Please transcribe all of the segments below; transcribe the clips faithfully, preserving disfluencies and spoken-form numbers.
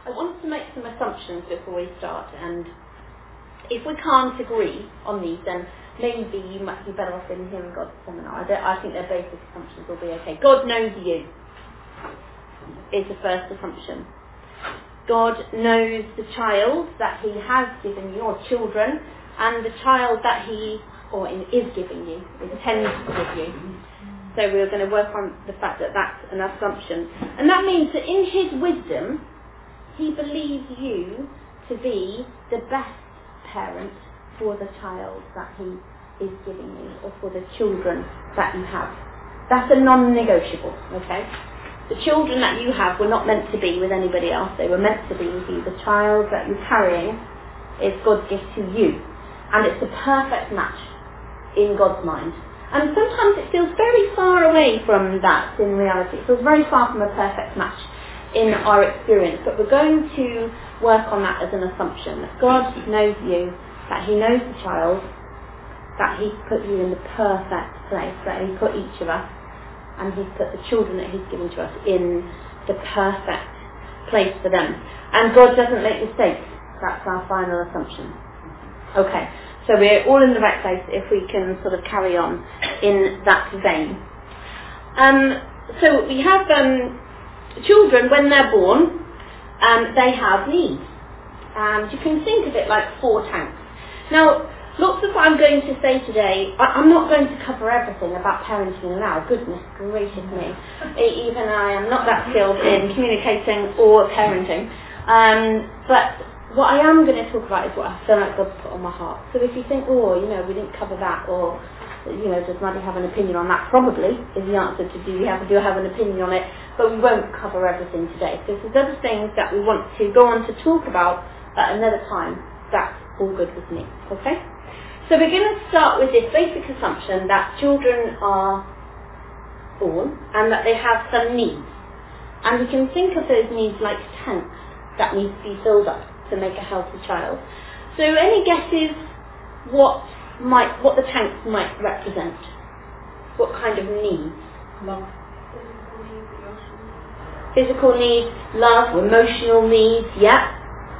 I want to make some assumptions before we start, and if we can't agree on these, then maybe you might be better off in hearing God's seminar. I, don't, I think their basic assumptions will be okay. God knows you is the first assumption. God knows the child that he has given you, or children, and the child that he, or is giving you, intends to give you. So we're going to work on the fact that that's an assumption. And that means that in his wisdom, he believes you to be the best parent for the child that he is giving you, or for the children that you have. That's a non-negotiable, okay? The children that you have were not meant to be with anybody else. They were meant to be with you. The child that you're carrying is God's gift to you. And it's a perfect match in God's mind. And sometimes it feels very far away from that in reality. It feels very far from a perfect match in our experience. But we're going to work on that as an assumption. That God knows you, that he knows the child, that he's put you in the perfect place, that he put each of us, and he's put the children that he's given to us in the perfect place for them. And God doesn't make mistakes. That's our final assumption. Okay, so we're all in the right place if we can sort of carry on in that vein. Um, so we have um, children, when they're born, um, they have needs. And you can think of it like four tanks. Now, lots of what I'm going to say today, I, I'm not going to cover everything about parenting now. Goodness gracious me. Even I am not that skilled in communicating or parenting. Um, but what I am going to talk about is what I feel like God's put on my heart. So if you think, oh, you know, we didn't cover that, or, you know, does Maddie have an opinion on that? Probably is the answer to do we have, do I have an opinion on it? But we won't cover everything today. So if there's other things that we want to go on to talk about at another time, that's all good with me. Okay? So we're going to start with this basic assumption that children are born and that they have some needs. And we can think of those needs like tanks that need to be filled up to make a healthy child. So any guesses what might what the tanks might represent? What kind of needs? Love. Physical needs, love, emotional needs, yeah.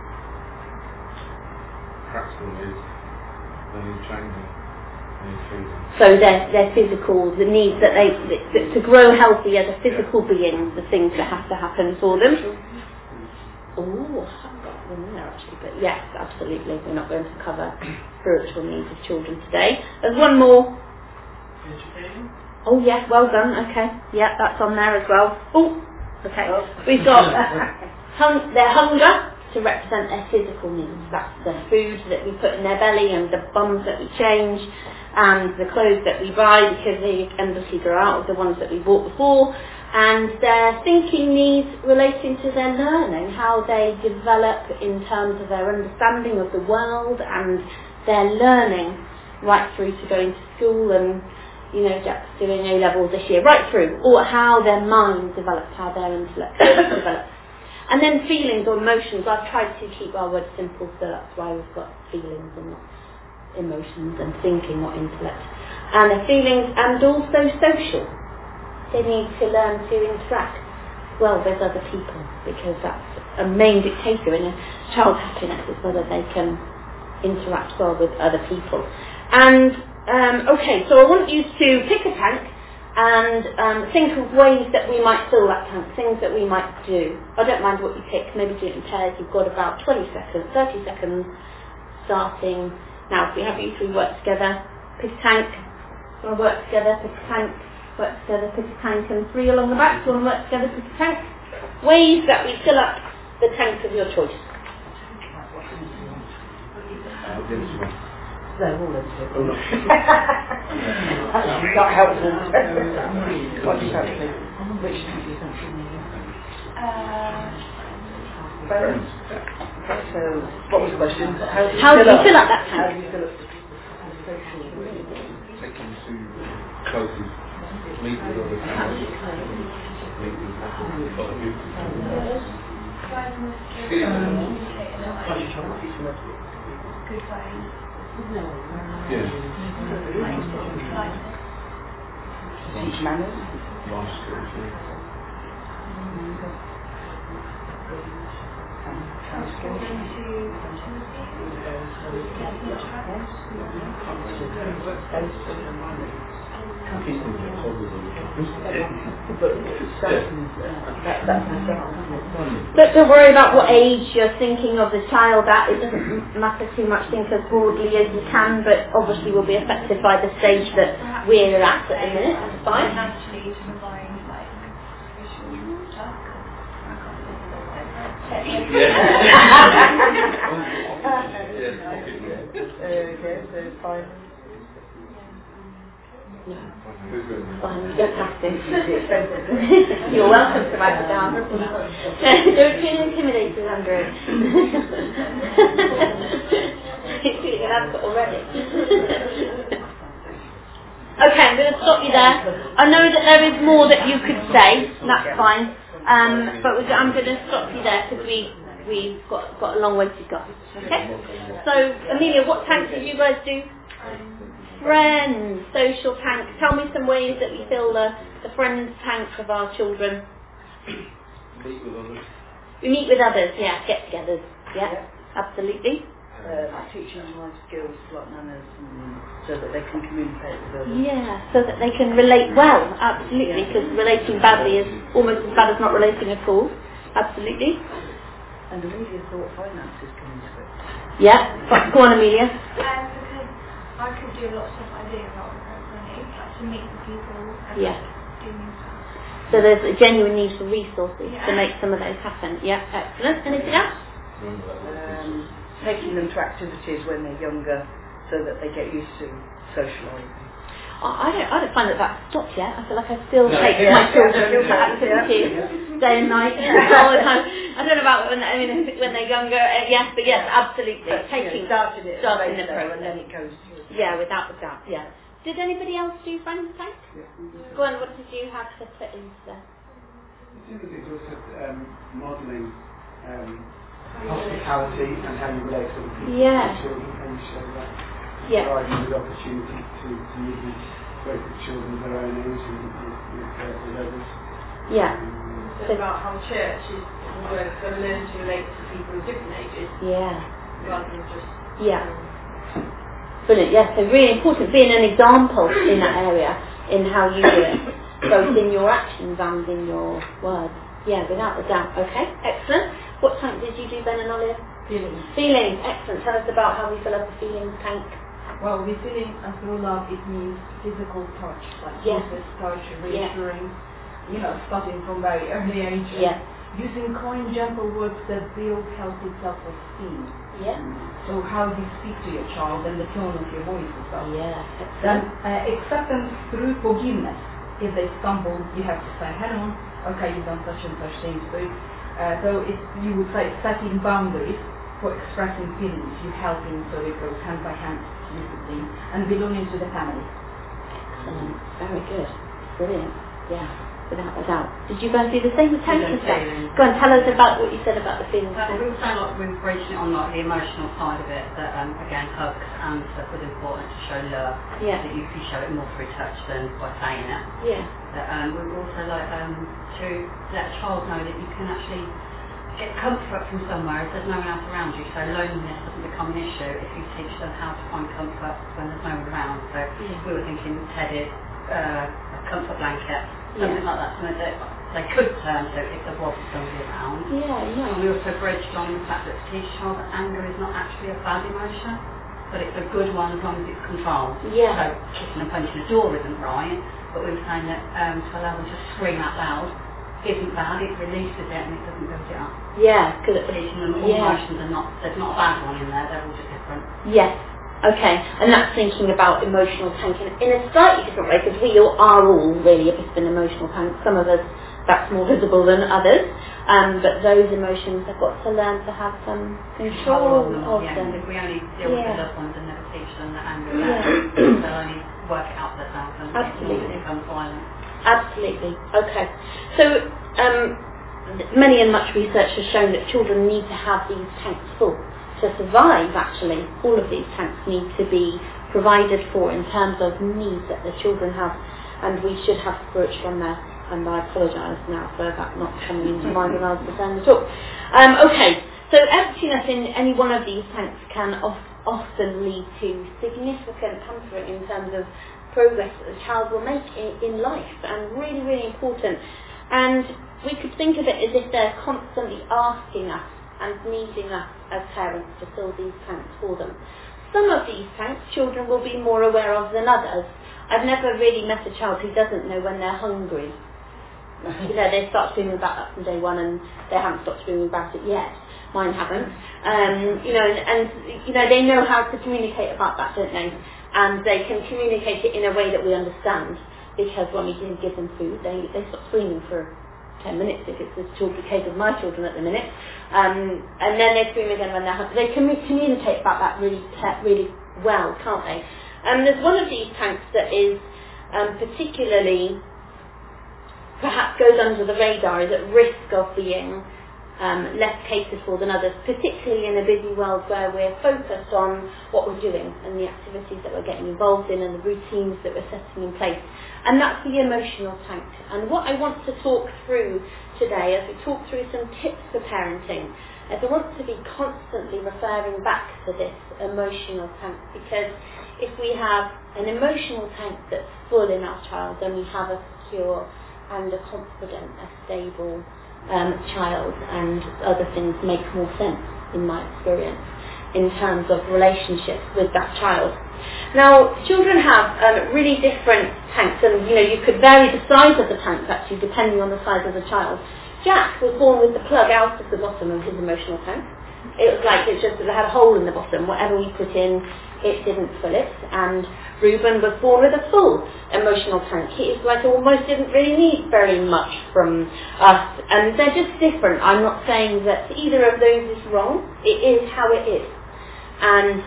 Practical needs. They need changing. They need feeding. So they're, they're physical, the needs that they, that, to grow healthy as a physical yeah. being, the things that have to happen for them. Oh, I've got one in there actually, but yes, absolutely. We're not going to cover spiritual needs of children today. There's one more. Education. Oh yes, well done, okay. Yeah, that's on there as well. Oh, okay. We've got hung- their hunger to represent their physical needs. That's the food that we put in their belly and the bums that we change and the clothes that we buy because they endlessly grow out of the ones that we bought before. And their thinking needs relating to their learning, how they develop in terms of their understanding of the world and their learning right through to going to school and, you know, Jack's doing A-levels this year, right through, or how their mind develops, how their intellect develops. And then feelings or emotions. I've tried to keep our words simple, so that's why we've got feelings and not emotions, and thinking, not intellect. And their feelings, and also social. They need to learn to interact well with other people, because that's a main dictator in a child's happiness, is whether they can interact well with other people. And, um, okay, so I want you to pick a tank and um, think of ways that we might fill that tank, things that we might do. I don't mind what you pick, maybe do it in pairs. You've got about twenty seconds, thirty seconds starting now. If we have you three work together, pick a tank, we'll work together, pick a tank, work together, pick a tank, and three along the back, so we'll work together, pick a tank. Ways that we fill up the tank of your choice. No, all of them. Actually, not helpful. What do you fancy? Which do you fancy? Uh, friends. Okay, so, what was the question? How do you, How fill, do you up? fill up that tank? How do you fill up the social? Take them to closest, meet with other parents, meet with other people. Good way. Yeah. Teach manners. Life skills, yeah. But don't worry about what age you're thinking of the child at. It doesn't matter too much. Think as broadly as you can, but obviously will be affected by the stage that we're at at the minute. That's fine. Actually, to provide like visual stuff. Okay, so it's fine. No. Fine, you don't have to. You're welcome to write it down. Don't feel intimidated, Andrew. You're feeling an already. Okay, I'm going to stop you there. I know that there is more that you could say. That's fine. Um, but we're, I'm going to stop you there because we, we've got, got a long way to go. Okay? So, Amelia, what tanks did you guys do? Friends, social tank. Tell me some ways that we fill the, the friends tank of our children. Meet with others. We meet with others, yeah, get-togethers. Yeah, absolutely. Uh, teaching them life skills like manners, and so that they can communicate with others. Yeah, so that they can relate well, absolutely, because yeah. relating badly is almost as bad as not relating at all. Absolutely. And Amelia thought finances come into it. Yeah, go on, Amelia. Um, because I could do a lot of stuff I do, a lot of money, like to meet the people and Yeah. do new stuff. So there's a genuine need for resources Yeah. to make some of those happen. Yeah, excellent. Anything else? Um, taking them to activities when they're younger so that they get used to socialising. I don't, I don't find that that's stopped yet. I feel like I still No, take yeah, my children yeah, to yeah, activities yeah. day and night all the time. I don't know about when I mean when they're younger. Uh, yes, but yes, absolutely But, taking you know, started it starting the later process. and then it goes through. Yeah, without a doubt. Yeah. Did anybody else do friends tank? Yeah. Go on. What did you have to put into there? I think it's also um, modelling um, hospitality and how you relate to other people, Yeah. to children, and you show that. Yeah. Providing the opportunity to, to meet with both the children of their own age and with, with, uh, with others. Yeah. Um, It's about how church is going to learn to relate to people of different ages Yeah. rather than just... Yeah. Brilliant. Yes. So really important being an example in that area in how you do it, both in your actions and in your words. Yeah, without a doubt. Okay. Excellent. What tank did you do, Ben and Olive? Feelings. Feelings. Excellent. Tell us about how we fill up a feelings tank. Well, with feeling and through love, it means physical touch, like Yes. kisses, touch, reassuring, you know, starting from very early age. Yes. Using kind, gentle words that build healthy self-esteem. Yeah. So how you speak to your child and the tone of your voice as well. Yeah. Then Excellent. uh, acceptance through forgiveness. If they stumble, you have to say, hang on, okay, you've done such and such things. So, uh, so if you would say setting boundaries for expressing feelings, you helping so it goes hand by hand, discipline, and belonging to the family. Excellent. Very good. Brilliant. Yeah. Without a doubt. Did you guys do the same with tank Yeah, and stuff? feelings. Go on, tell us about what you said about the feelings. Uh, we also like we're bridging it on like the emotional side of it, that um, again hugs and stuff was important to show love. Yeah. That you can show it more through touch than by saying it. Yeah. That um, we also like um, to let a child know that you can actually get comfort from somewhere if there's no one else around you. So loneliness doesn't become an issue if you teach them how to find comfort when there's no one around. So Yeah. we were thinking headed, uh, a comfort blanket, Yeah. something like that, something that they could turn to if there was somebody around. Yeah, And yeah. we also bridged on the fact that to teach a child that anger is not actually a bad emotion, but it's a good one as long as it's controlled. Yeah. So kicking and punching a door isn't right, but we were saying that um, to allow them to scream out loud isn't bad, it releases it and it doesn't build it up. Yeah, because Teaching them all yeah. emotions are not, there's not a bad one in there, they're all just different. Yes. Okay, and that's thinking about emotional tanking in a slightly different way, because we all are all really a bit of an emotional tank. Some of us, that's more visible than others, um, but those emotions have got to learn to have some control them, of yeah, them. if we only deal with Yeah. the loved ones and never teach them that anger is Yeah. bad, they'll only work it out themselves and Absolutely. it becomes violent. Absolutely. Okay. So, um, many and much research has shown that children need to have these tanks full. To survive, actually, all of these tanks need to be provided for in terms of needs that the children have, and we should have spiritual on there. And I apologise now for that not coming into mind when I was preparing the talk. Um, okay, So emptiness in any one of these tanks can of, often lead to significant comfort in terms of progress that the child will make in, in life, and really, really important. And we could think of it as if they're constantly asking us and needing us as parents to fill these tanks for them. Some of these tanks children will be more aware of than others. I've never really met a child who doesn't know when they're hungry. You know, they start dreaming about that from day one and they haven't stopped dreaming about it yet. Mine haven't. Um, you know, and, and you know, they know how to communicate about that, don't they? And they can communicate it in a way that we understand, because when we do give them food, they, they stop screaming for ten minutes, if it's the case of my children at the minute. Um, and then they scream again when they're hungry. They can communicate about that really, really well, can't they? And um, there's one of these tanks that is um, particularly, perhaps goes under the radar, is at risk of being um, less catered for than others, particularly in a busy world where we're focused on what we're doing and the activities that we're getting involved in and the routines that we're setting in place. And that's the emotional tank. And what I want to talk through today, as we talk through some tips for parenting, is I want to be constantly referring back to this emotional tank, because if we have an emotional tank that's full in our child, then we have a secure and a confident, a stable um, child, and other things make more sense in my experience in terms of relationships with that child. Now, children have um, really different tanks, and you know, you could vary the size of the tanks actually depending on the size of the child. Jack was born with the plug out of the bottom of his emotional tank. It was like it just it had a hole in the bottom. Whatever we put in, it didn't fill it. And Reuben was born with a full emotional tank. He is like almost didn't really need very much from us. And they're just different. I'm not saying that either of those is wrong. It is how it is. And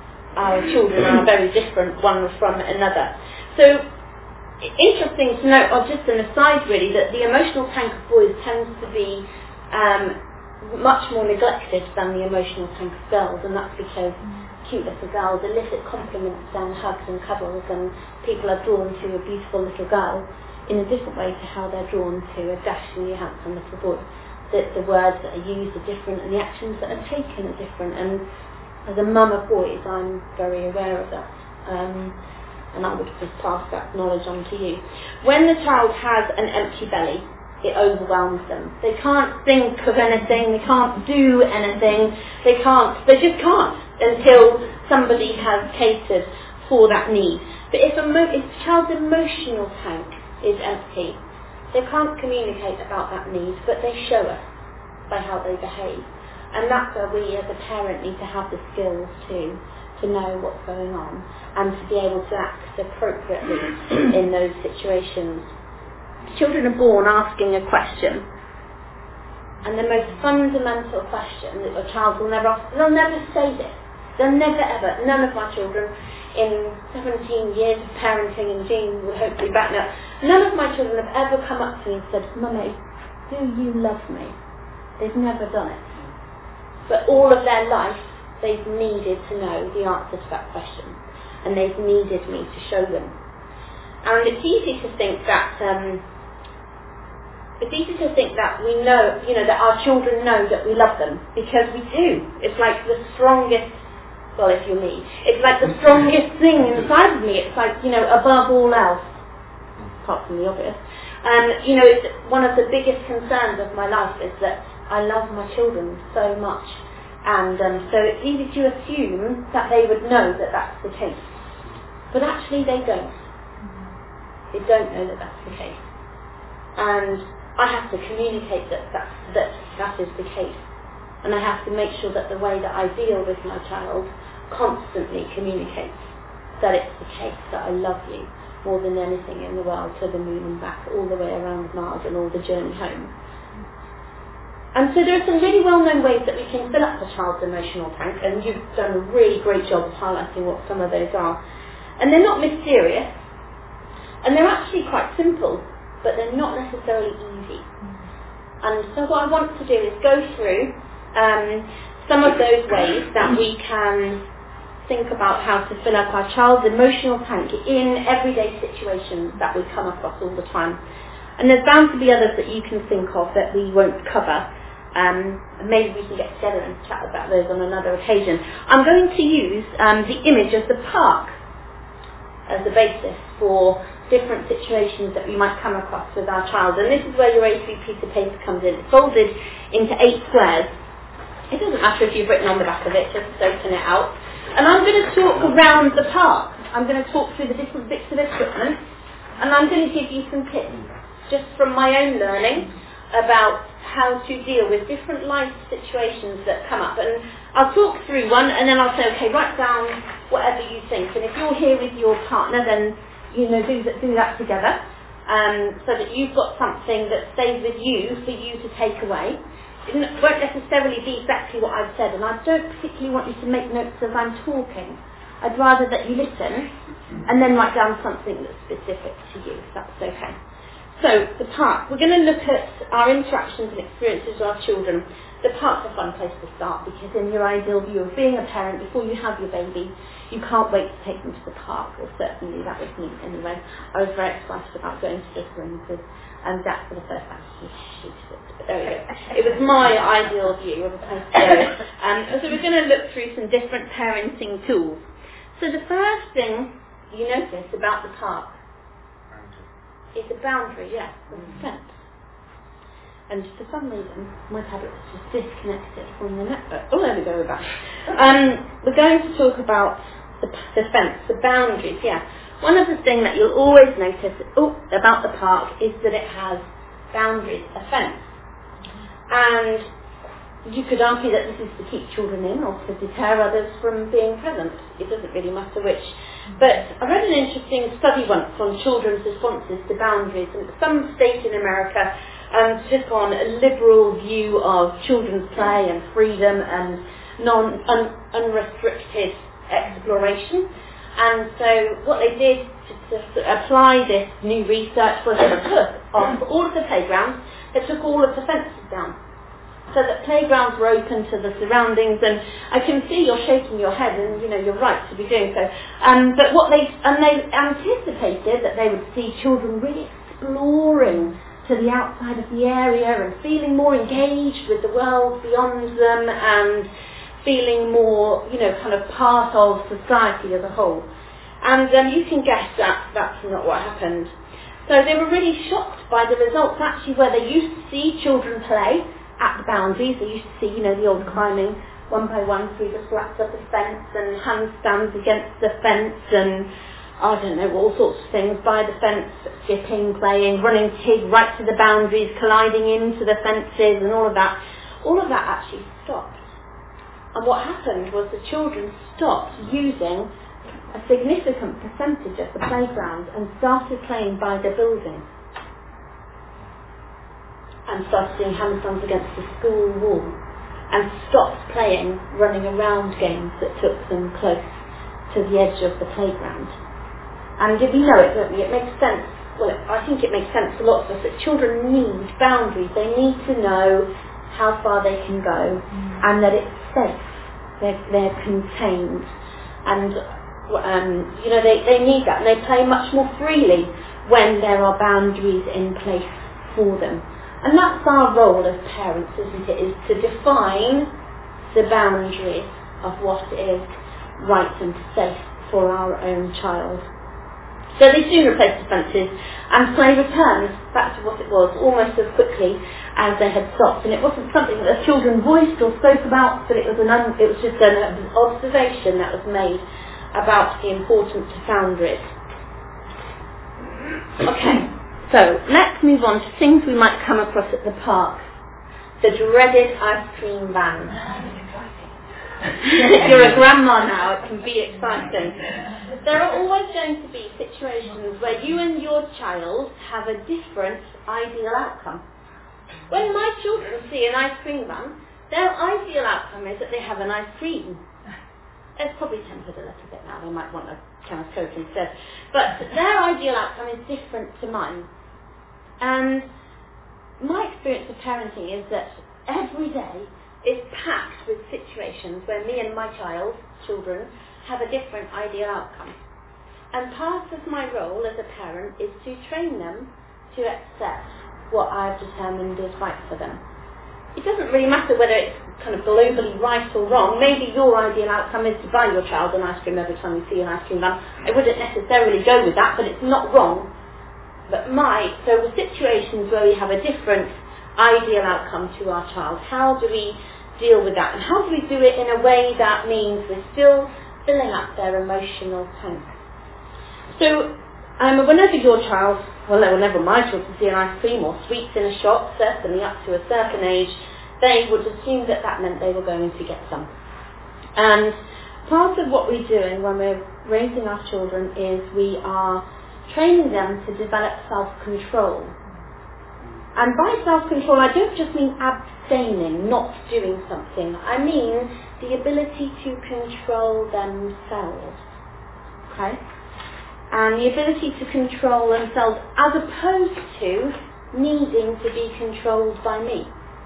our children are very different one from another. So interesting to note, or just an aside really, that the emotional tank of boys tends to be um, much more neglected than the emotional tank of girls, and that's because cute little girls elicit compliments and hugs and cuddles, and people are drawn to a beautiful little girl in a different way to how they're drawn to a dashingly handsome little boy. The, the words that are used are different and the actions that are taken are different, and as a mum of boys I'm very aware of that, um, and I would just pass that knowledge on to you. When the child has an empty belly, it overwhelms them. They can't think of anything, they can't do anything, they can't, they just can't until somebody has catered for that need. But if a, mo- if a child's emotional tank is empty, they can't communicate about that need, but they show us by how they behave. And that's where we as a parent need to have the skills to, to know what's going on and to be able to act appropriately in those situations. Children are born asking a question, and the most fundamental question that a child will never ask, they'll never say this. They'll never ever, none of my children in seventeen years of parenting, and Jean would hopefully back me up, none of my children have ever come up to me and said, Mummy, do you love me? They've never done it. But all of their life, they've needed to know the answer to that question, and they've needed me to show them. And it's easy to think that um, it's easy to think that we know, you know, that our children know that we love them, because we do. It's like the strongest, well, if you're me, it's like the strongest thing inside of me. It's like, you know, above all else, apart from the obvious. And you know, it's one of the biggest concerns of my life is that I love my children so much, and um, so it's easy to assume that they would know that that's the case, but actually they don't. They don't know that that's the case, and I have to communicate that that, that that is the case, and I have to make sure that the way that I deal with my child constantly communicates that it's the case, that I love you more than anything in the world, to the moon and back, all the way around Mars and all the journey home. And so there are some really well-known ways that we can fill up a child's emotional tank, and you've done a really great job of highlighting what some of those are. And they're not mysterious, and they're actually quite simple, but they're not necessarily easy. And so what I want to do is go through um, some of those ways that we can think about how to fill up our child's emotional tank in everyday situations that we come across all the time. And there's bound to be others that you can think of that we won't cover. Um, maybe we can get together and chat about those on another occasion. I'm going to use um, the image of the park as a basis for different situations that we might come across with our child. And this is where your A three piece of paper comes in. It's folded into eight squares. It doesn't matter if you've written on the back of it, just open it out. And I'm going to talk around the park. I'm going to talk through the different bits of equipment, and I'm going to give you some tips, just from my own learning, about how to deal with different life situations that come up. And I'll talk through one, and then I'll say, okay, write down whatever you think. And if you're here with your partner, then, you know, do that, do that together, um, so that you've got something that stays with you for you to take away. It won't necessarily be exactly what I've said, and I don't particularly want you to make notes as I'm talking. I'd rather that you listen and then write down something that's specific to you, if that's okay. So, the park. We're going to look at our interactions and experiences with our children. The park's a fun place to start, because in your ideal view of being a parent, before you have your baby, you can't wait to take them to the park, or certainly that was me anyway. I was very excited about going to this room with um, Jack for the first time. He hated it, but there we go. It was my ideal view of a place to go. Um, so we're going to look through some different parenting tools. So the first thing you notice about the park is a boundary, yes, and a fence. And for some reason, my tablet was just disconnected from the network. Oh, there we go, we're back. Um, we're going to talk about the, the fence, the boundaries, yeah. One of the things that you'll always notice oh, about the park is that it has boundaries, a fence. And you could argue that this is to keep children in or to deter others from being present. It doesn't really matter which. But I read an interesting study once on children's responses to boundaries. And some state in America um, took on a liberal view of children's play and freedom and non un, unrestricted exploration. And so what they did to, to apply this new research was they took off all of the playgrounds, they took all of the fences down, so that playgrounds were open to the surroundings. And I can see you're shaking your head, and you know you're right to be doing so. Um, but what they and they anticipated that they would see children really exploring to the outside of the area and feeling more engaged with the world beyond them and feeling more, you know, kind of part of society as a whole. And um, you can guess that that's not what happened. So they were really shocked by the results, actually, where they used to see children play at the boundaries. They used to see, you know, the old climbing one by one through the slats of the fence and handstands against the fence and, I don't know, all sorts of things by the fence, skipping, playing, running tig right to the boundaries, colliding into the fences and all of that. All of that actually stopped. And what happened was the children stopped using a significant percentage of the playground and started playing by the building. And started doing handstands against the school wall. And stopped playing running around games that took them close to the edge of the playground. And you know it, don't you? It makes sense. Well, I think it makes sense to lots of us that children need boundaries. They need to know how far they can go, mm. and that it's safe, they're, they're contained, and um, you know they, they need that, and they play much more freely when there are boundaries in place for them. And that's our role as parents, isn't it, is to define the boundaries of what is right and safe for our own child. So they soon replaced the fences, and play returned back to what it was almost as quickly as they had stopped. And it wasn't something that the children voiced or spoke about, but it was an un- it was just an observation that was made about the importance of boundaries. Okay, so let's move on to things we might come across at the park. The dreaded ice cream van. If you're a grandma now, it can be exciting. There are always going to be situations where you and your child have a different ideal outcome. When my children see an ice cream van, their ideal outcome is that they have an ice cream. It's probably tempered a little bit now, they might want a can of Coke instead. But their ideal outcome is different to mine. And my experience of parenting is that every day is packed with situations where me and my child, children, have a different ideal outcome. And part of my role as a parent is to train them to accept what I've determined is right for them. it doesn't really matter whether it's kind of globally right or wrong. Maybe your ideal outcome is to buy your child an ice cream every time you see an ice cream van. I wouldn't necessarily go with that, but it's not wrong. But my, so the situations where we have a different ideal outcome to our child, how do we deal with that? And how do we do it in a way that means we're still filling up their emotional tank? So um, whenever your child, well, whenever my children see an ice cream or sweets in a shop, certainly up to a certain age, they would assume that that meant they were going to get some. And part of what we're doing when we're raising our children is we are training them to develop self-control. And by self-control, I don't just mean abstaining, not doing something. I mean the ability to control themselves. Okay? And the ability to control themselves as opposed to needing to be controlled by me.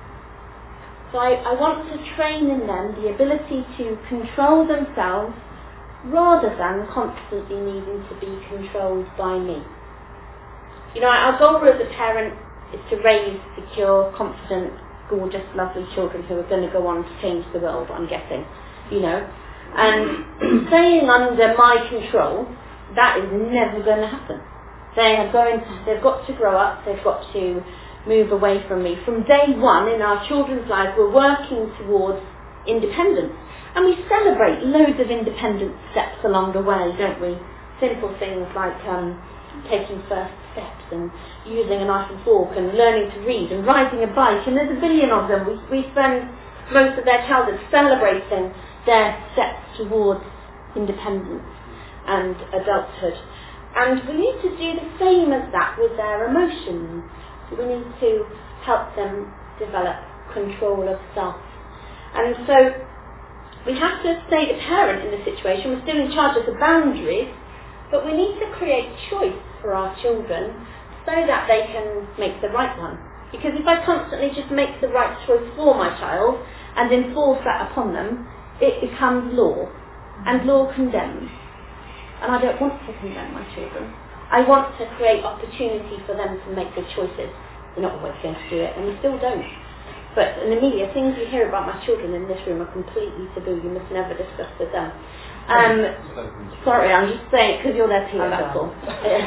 So I, I want to train in them the ability to control themselves rather than constantly needing to be controlled by me. You know, our goal as a parent is to raise secure, confident, gorgeous, lovely children who are going to go on to change the world, I'm guessing, you know. And staying under my control, that is never going to happen. They are going to, they've got to grow up, they've got to move away from me. From day one in our children's lives, we're working towards independence. And we celebrate loads of independent steps along the way, don't we? Simple things like um, taking first steps and using a knife and fork and learning to read and riding a bike. And there's a billion of them. We, we spend most of their childhood celebrating their steps towards independence and adulthood. And we need to do the same as that with their emotions. We need to help them develop control of self. And so we have to stay the parent in the situation. We're still in charge of the boundaries, but we need to create choice for our children so that they can make the right one. Because if I constantly just make the right choice for my child and enforce that upon them, it becomes law, and law condemns. And I don't want to condemn my children. I want to create opportunity for them to make good choices. They're not always going to do it, and we still don't. But in the media, things you hear about my children in this room are completely taboo. You must never discuss with them. Um, sorry, I'm just saying because you're their peer, that's all.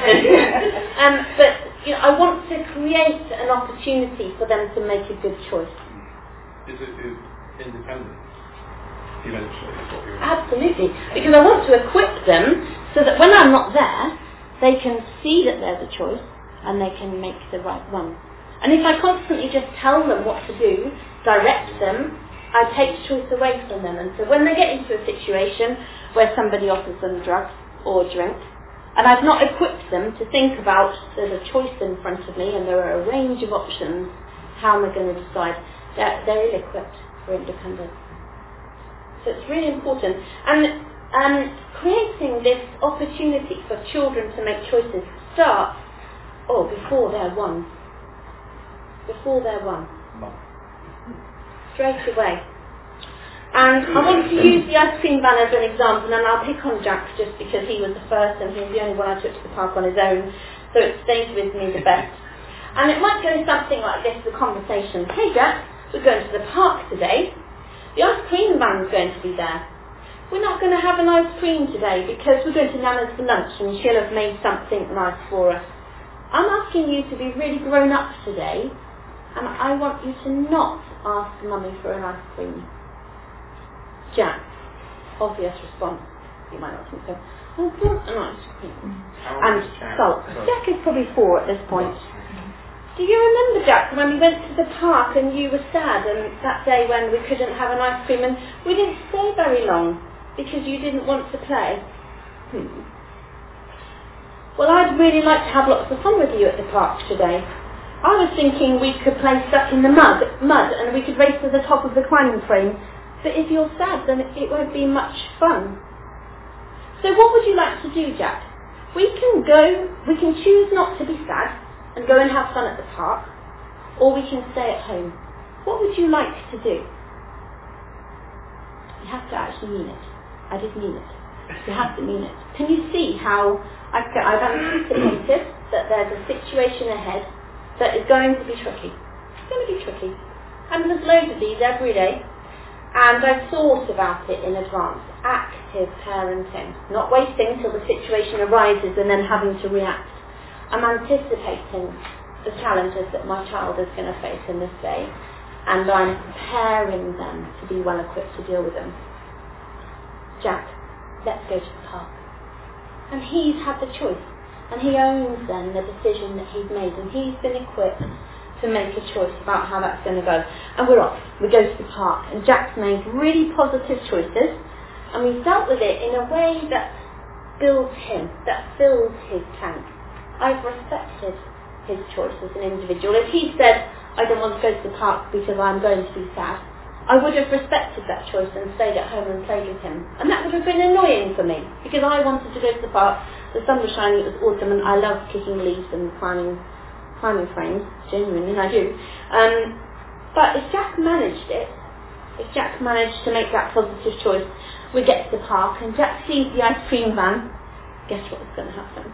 um, but you know, I want to create an opportunity for them to make a good choice. Is it is independence eventually? Is what you're Absolutely, because I want to equip them so that when I'm not there, they can see that there's a choice and they can make the right one. And if I constantly just tell them what to do, direct them, I take choice away from them. And so when they get into a situation where somebody offers them drugs or drink, and I've not equipped them to think about there's a choice in front of me and there are a range of options, how am I going to decide? They're, they're ill-equipped for independence. So it's really important. And um, creating this opportunity for children to make choices starts, oh, before they're one. Before they're one. Straight away. And I want to use the ice cream van as an example, and I'll pick on Jack just because he was the first and he was the only one I took to the park on his own, so it stays with me the best. And it might go something like this, the conversation. Hey Jack, we're going to the park today. The ice cream van's going to be there. We're not going to have an ice cream today because we're going to Nana's for lunch and she'll have made something nice for us. I'm asking you to be really grown up today, and I want you to not ask Mummy for an ice cream. Jack, obvious response. You might not think so. I want an ice cream. And sulk. Jack is probably four at this point. Do you remember, Jack, when we went to the park and you were sad, and that day when we couldn't have an ice cream and we didn't stay very long because you didn't want to play? Hmm. Well, I'd really like to have lots of fun with you at the park today. I was thinking we could play stuck in the mud, mud and we could race to the top of the climbing frame. But if you're sad, then it won't be much fun. So what would you like to do, Jack? We can go, we can choose not to be sad and go and have fun at the park, or we can stay at home. What would you like to do? You have to actually mean it. I did mean it. You have to mean it. Can you see how I've anticipated that there's a situation ahead that is going to be tricky? It's going to be tricky. And there's loads of these every day. And I thought about it in advance. Active parenting. Not waiting till the situation arises and then having to react. I'm anticipating the challenges that my child is going to face in this day. And I'm preparing them to be well equipped to deal with them. Jack, let's go to the park. And he's had the choice. And he owns then the decision that he's made. And he's been equipped to make a choice about how that's going to go. And we're off. We go to the park. And Jack's made really positive choices. And we've dealt with it in a way that builds him, that fills his tank. I've respected his choice as an individual. If he said, I don't want to go to the park because I'm going to be sad, I would have respected that choice and stayed at home and played with him. And that would have been annoying for me, because I wanted to go to the park. The sun was shining, it was autumn, and I love kicking leaves and climbing, climbing frames. Genuinely, I do. Um, but if Jack managed it, if Jack managed to make that positive choice, we get to the park and Jack sees the ice cream van. Guess what was going to happen?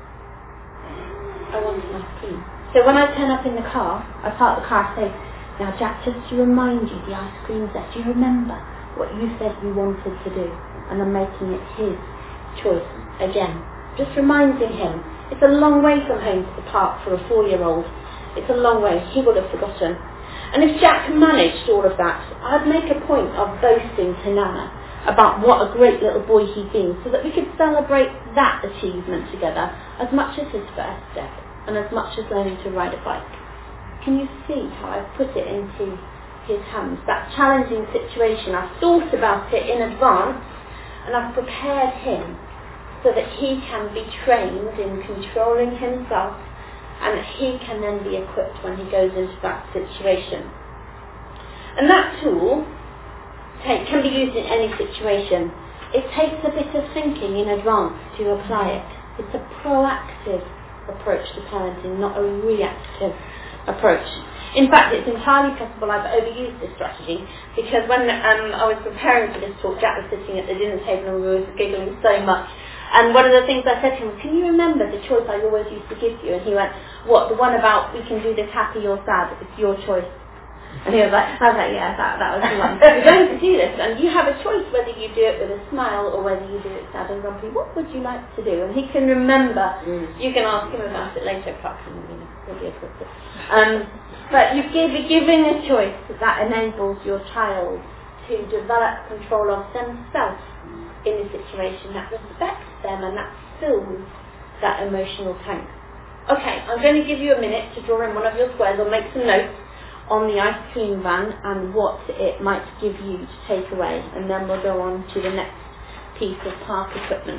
I want an ice cream. So when I turn up in the car, I park the car and say, now Jack, just to remind you, the ice cream's there. Do you remember what you said you wanted to do? And I'm making it his choice again. Just reminding him. It's a long way from home to the park for a four-year-old. It's a long way. He would have forgotten. And if Jack managed all of that, I'd make a point of boasting to Nana about what a great little boy he'd been, so that we could celebrate that achievement together as much as his first step and as much as learning to ride a bike. Can you see how I've put it into his hands? That challenging situation, I've thought about it in advance and I've prepared him so that he can be trained in controlling himself and that he can then be equipped when he goes into that situation. And that tool take, can be used in any situation. It takes a bit of thinking in advance to apply it. It's a proactive approach to parenting, not a reactive approach. In fact, it's entirely possible I've overused this strategy, because when um, I was preparing for this talk, Jack was sitting at the dinner table and we were giggling so much. And one of the things I said to him was, can you remember the choice I always used to give you? And he went, what, the one about we can do this happy or sad, it's your choice. And he was like, I was like, yeah, that, that was the one. We're going to do this, and you have a choice whether you do it with a smile or whether you do it sad and grumpy. What would you like to do? And he can remember. Mm. You can ask him about it later, perhaps, and you know, it'll be appropriate. Um, but you give, giving a choice that enables your child to develop control of themselves in a situation, that respects them and that fills that emotional tank. Okay, I'm going to give you a minute to draw in one of your squares or make some notes on the ice cream van and what it might give you to take away, and then we'll go on to the next piece of park equipment.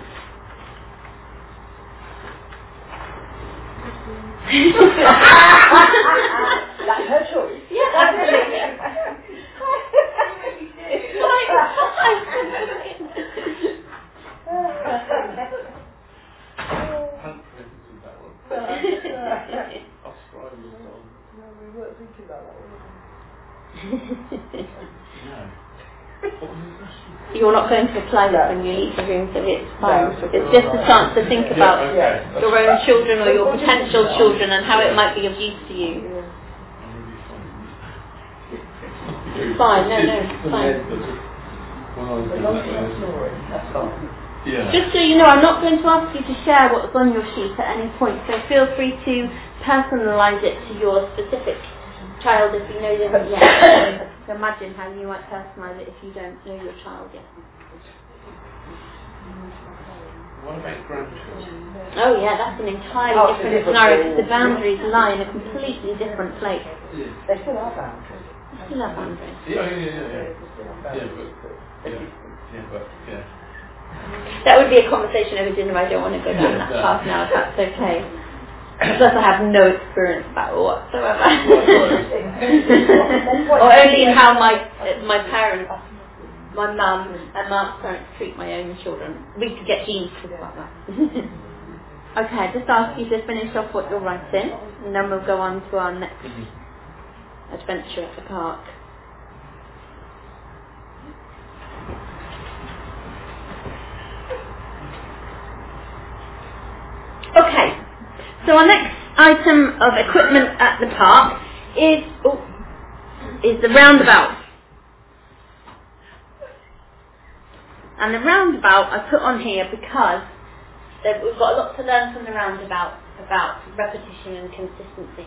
That's her choice. Yeah, absolutely. It's like we weren't thinking about that, were we? You're not going to apply that when you leave the room, so it's fine. It's just a chance to think about your own children or your potential children and how it might be of use to you. It's fine, no, no, it's fine. Yeah. Just so you know, I'm not going to ask you to share what's on your sheet at any point, so feel free to personalise it to your specific child if you know them yet. So imagine how you might personalise it if you don't know your child yet. What about grandchildren? Oh yeah, that's an entirely Oh, different different scenario, thing. because the boundaries lie in a completely different place. They still are boundaries. They still have boundaries. Yeah, yeah, yeah, yeah. Yeah, but, yeah, yeah, but, yeah. That would be a conversation over dinner. I don't want to go down that path now, if that's okay. Plus I have no experience about it whatsoever. Or only in how my my parents, my mum and Mark's parents treat my own children. We could get genes to talk about that. Okay, I just ask you to finish off what you're writing, and then we'll go on to our next adventure at the park. Okay, so our next item of equipment at the park is oh, is the roundabout. And the roundabout I put on here because we've got a lot to learn from the roundabout about repetition and consistency.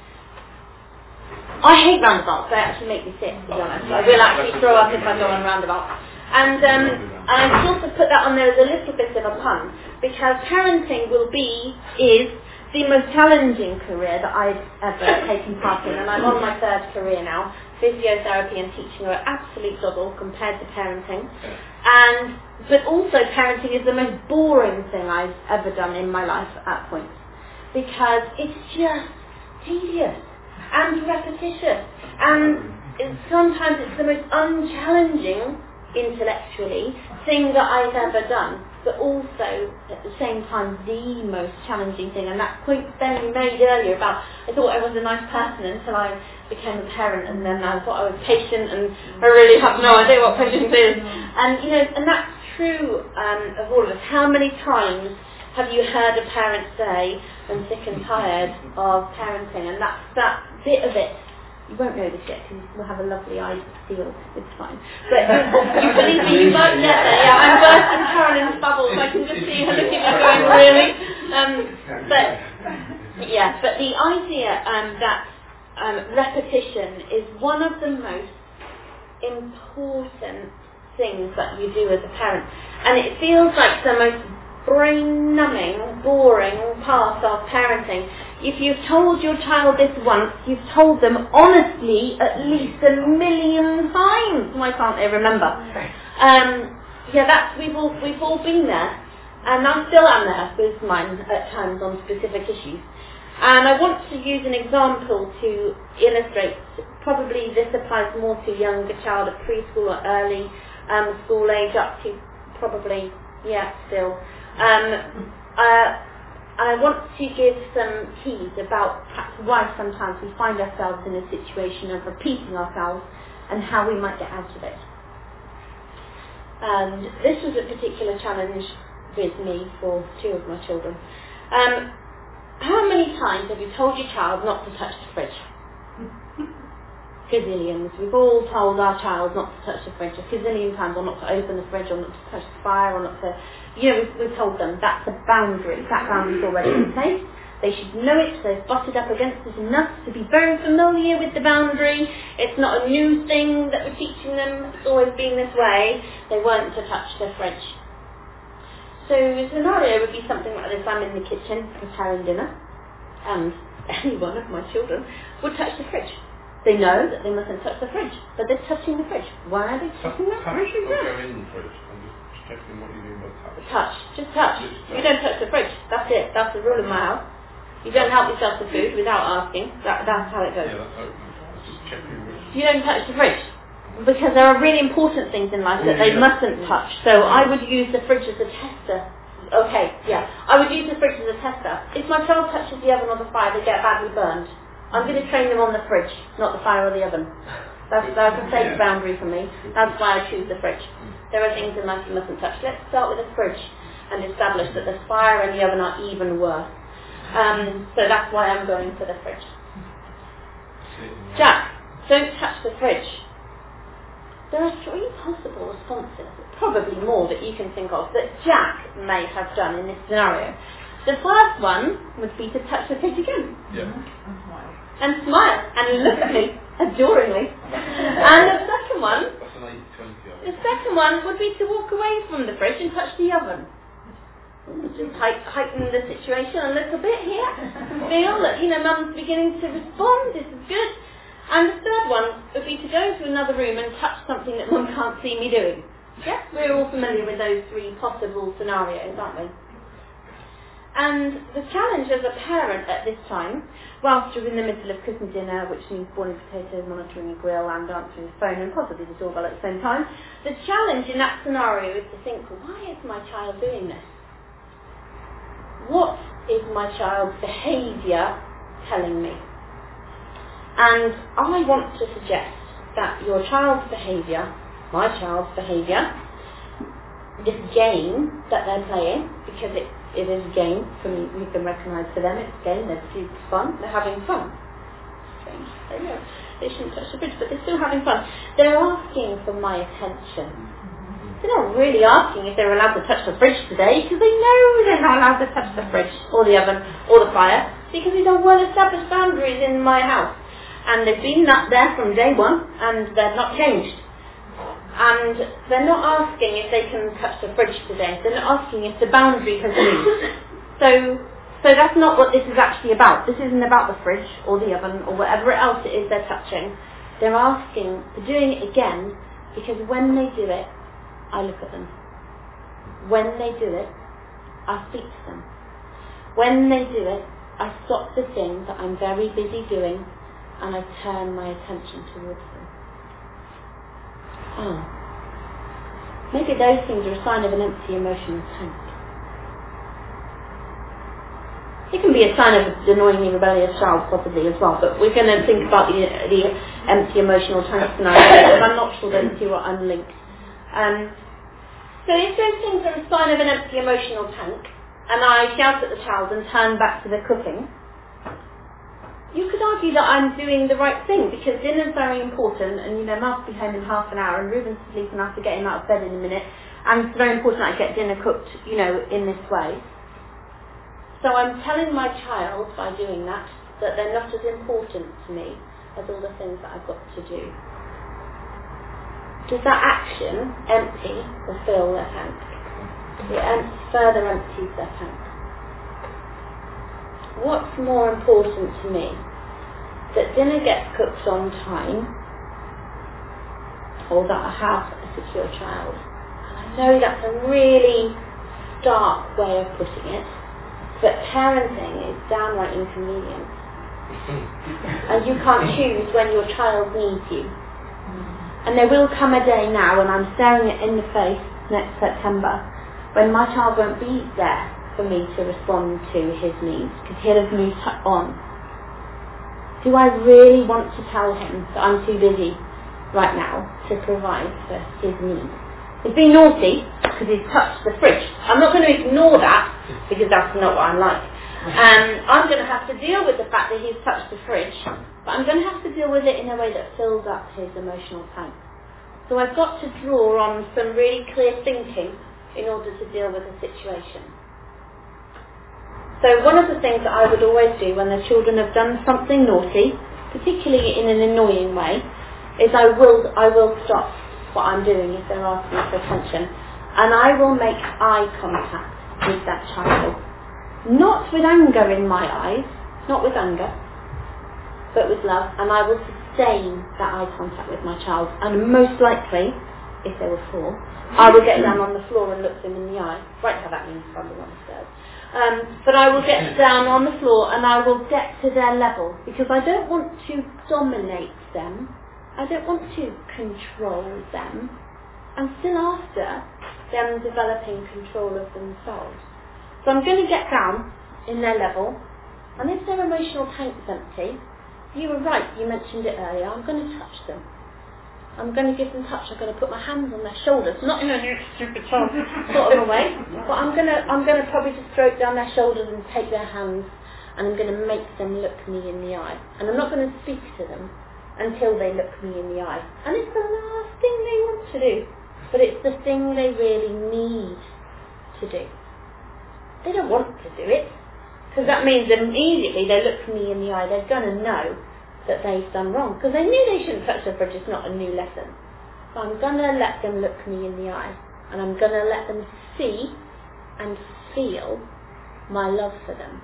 I hate roundabouts, they actually make me sick, to be honest. I will actually throw up if I go on roundabout. And, um, and I sort of put that on there as a little bit of a pun, because parenting will be, is, the most challenging career that I've ever taken part in, and I'm on my third career now. Physiotherapy and teaching are absolute doddle compared to parenting. And, but also parenting is the most boring thing I've ever done in my life at points, because it's just tedious and repetitious, and it, sometimes it's the most unchallenging intellectually thing that I've ever done, but also at the same time the most challenging thing. And that point Ben made earlier about I thought I was a nice person until I became a parent, and then I thought I was patient, and I really have no idea what patience is. And you know, and that's true um, of all of us. How many times have you heard a parent say, "I'm sick and tired of parenting," and that's that bit of it. You won't know this yet because we'll have a lovely ideal. It's fine. But you believe me, you won't get there. Yeah, I'm bursting Carolyn's bubbles. I can just see her looking at me going, really? Um, but, yeah, but the idea um, that um, repetition is one of the most important things that you do as a parent. And it feels like the most brain-numbing, boring part of parenting. If you've told your child this once, you've told them honestly at least a million times. Why can't they remember? Um, yeah, that's we've all we've all been there, and I still am there with mine at times on specific issues. And I want to use an example to illustrate. Probably this applies more to younger child at preschool or early um, school age, up to probably yeah still. Um, uh, And I want to give some keys about perhaps why sometimes we find ourselves in a situation of repeating ourselves and how we might get out of it. And this was a particular challenge with me for two of my children. Um, how many times have you told your child not to touch the fridge? Gazillions. We've all told our child not to touch the fridge a gazillion times, or not to open the fridge, or not to touch the fire, or not to... You know, we've, we've told them that's a boundary. That boundary's already in place. They should know it. They've butted up against it enough to be very familiar with the boundary. It's not a new thing that we're teaching them. It's always been this way. They weren't to touch the fridge. So the scenario would be something like this. I'm in the kitchen preparing dinner, and any one of my children would touch the fridge. They know that they mustn't touch the fridge, but they're touching the fridge. Why are they touching the fridge? Touch or go in the fridge? I'm just checking what you mean by touch. Touch. Just touch. Just touch. You don't touch the fridge. That's it. That's the rule in my house. You don't help yourself to food without asking. That, that's how it goes. Yeah, that's open. Just checking which... You don't touch the fridge. Because there are really important things in life that they mustn't touch. So I would use the fridge as a tester. Okay, yeah. I would use the fridge as a tester. If my child touches the oven or the fire, they get badly burned. I'm going to train them on the fridge, not the fire or the oven. That's, that's a safe boundary for me. That's why I choose the fridge. There are things in life you mustn't touch. Let's start with the fridge and establish that the fire and the oven are even worse. Um, so that's why I'm going for the fridge. Jack, don't touch the fridge. There are three possible responses, probably more that you can think of, that Jack may have done in this scenario. The first one would be to touch the fridge again. Yeah. And smile and look at me adoringly. And the second one, That's an eight twenty. the second one would be to walk away from the fridge and touch the oven. Just height, heighten the situation a little bit here. Feel that, you know, Mum's beginning to respond. This is good. And the third one would be to go into another room and touch something that Mum can't see me doing. Yes, we're all familiar with those three possible scenarios, aren't we? And the challenge as a parent at this time, whilst you're in the middle of cooking dinner, which means boiling potatoes, monitoring a grill and answering the phone and possibly the doorbell at the same time, the challenge in that scenario is to think, why is my child doing this? What is my child's behaviour telling me? And I want to suggest that your child's behaviour, my child's behaviour, this game that they're playing, because it It is a game, for me, we can recognise for them it's a game, they're it's fun, they're having fun. strange. They know they shouldn't touch the fridge, but they're still having fun. They're asking for my attention. They're not really asking if they're allowed to touch the fridge today, because they know they're not allowed to touch the fridge or the oven or the fire, because these are well-established boundaries in my house. And they've been up there from day one, and they've not changed. And they're not asking if they can touch the fridge today. They're not asking if the boundary has moved. So, so that's not what this is actually about. This isn't about the fridge or the oven or whatever else it is they're touching. They're asking, they're doing it again, because when they do it, I look at them. When they do it, I speak to them. When they do it, I stop the thing that I'm very busy doing and I turn my attention towards them. Oh. Maybe those things are a sign of an empty emotional tank. It can be a sign of an annoyingly rebellious child possibly as well, but we're going to think about the, the empty emotional tank scenario, because I'm not sure those two are unlinked. Um, so if those things are a sign of an empty emotional tank, and I shout at the child and turn back to the cooking, you could argue that I'm doing the right thing, because dinner's very important, and you know, Mum will be home in half an hour, and Ruben's asleep and I have to get him out of bed in a minute, and it's very important that I get dinner cooked, you know, in this way. So I'm telling my child, by doing that, that they're not as important to me as all the things that I've got to do. Does that action empty or fill their tank? It em- further empties their tank. What's more important to me? That dinner gets cooked on time, or that I have a secure child? And I know that's a really stark way of putting it, but parenting is downright inconvenient. And you can't choose when your child needs you. And there will come a day now when I'm staring it in the face next September when my child won't be there for me to respond to his needs, because he'll have moved on. Do I really want to tell him that I'm too busy right now to provide for his needs? He's been naughty because he's touched the fridge. I'm not going to ignore that, because that's not what I'm like. Um, I'm going to have to deal with the fact that he's touched the fridge, but I'm going to have to deal with it in a way that fills up his emotional tank. So I've got to draw on some really clear thinking in order to deal with the situation. So one of the things that I would always do when the children have done something naughty, particularly in an annoying way, is I will I will stop what I'm doing if they're asking for attention, and I will make eye contact with that child. Not with anger in my eyes, not with anger, but with love, and I will sustain that eye contact with my child, and most likely, if there were four, I will get down on the floor and look them in the eye. Right how that means probably on the stairs. Um, but I will get down on the floor and I will get to their level, because I don't want to dominate them. I don't want to control them. I'm still after them developing control of themselves. So I'm going to get down in their level, and if their emotional tank's empty, you were right, you mentioned it earlier, I'm going to touch them. I'm going to give them touch. I'm going to put my hands on their shoulders, not in a stupid child sort of a way, but I'm going to I'm going to probably just stroke down their shoulders and take their hands, and I'm going to make them look me in the eye. And I'm not going to speak to them until they look me in the eye. And it's the last thing they want to do, but it's the thing they really need to do. They don't want to do it, because that means immediately they look me in the eye, they're going to know that they've done wrong, because they knew they shouldn't touch the fridge. It's not a new lesson. So I'm going to let them look me in the eye, and I'm going to let them see and feel my love for them.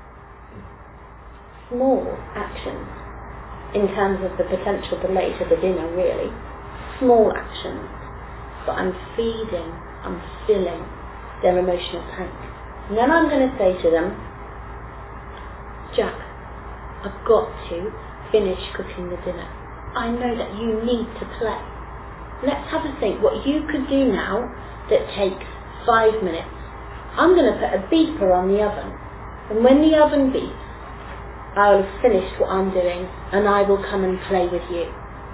Small actions in terms of the potential delay to the dinner, really. Small actions, but I'm feeding, I'm filling their emotional tank. And then I'm going to say to them, Jack, I've got to finish cooking the dinner. I know that you need to play. Let's have a think what you could do now that takes five minutes. I'm going to put a beeper on the oven, and when the oven beeps, I'll have finished what I'm doing, and I will come and play with you.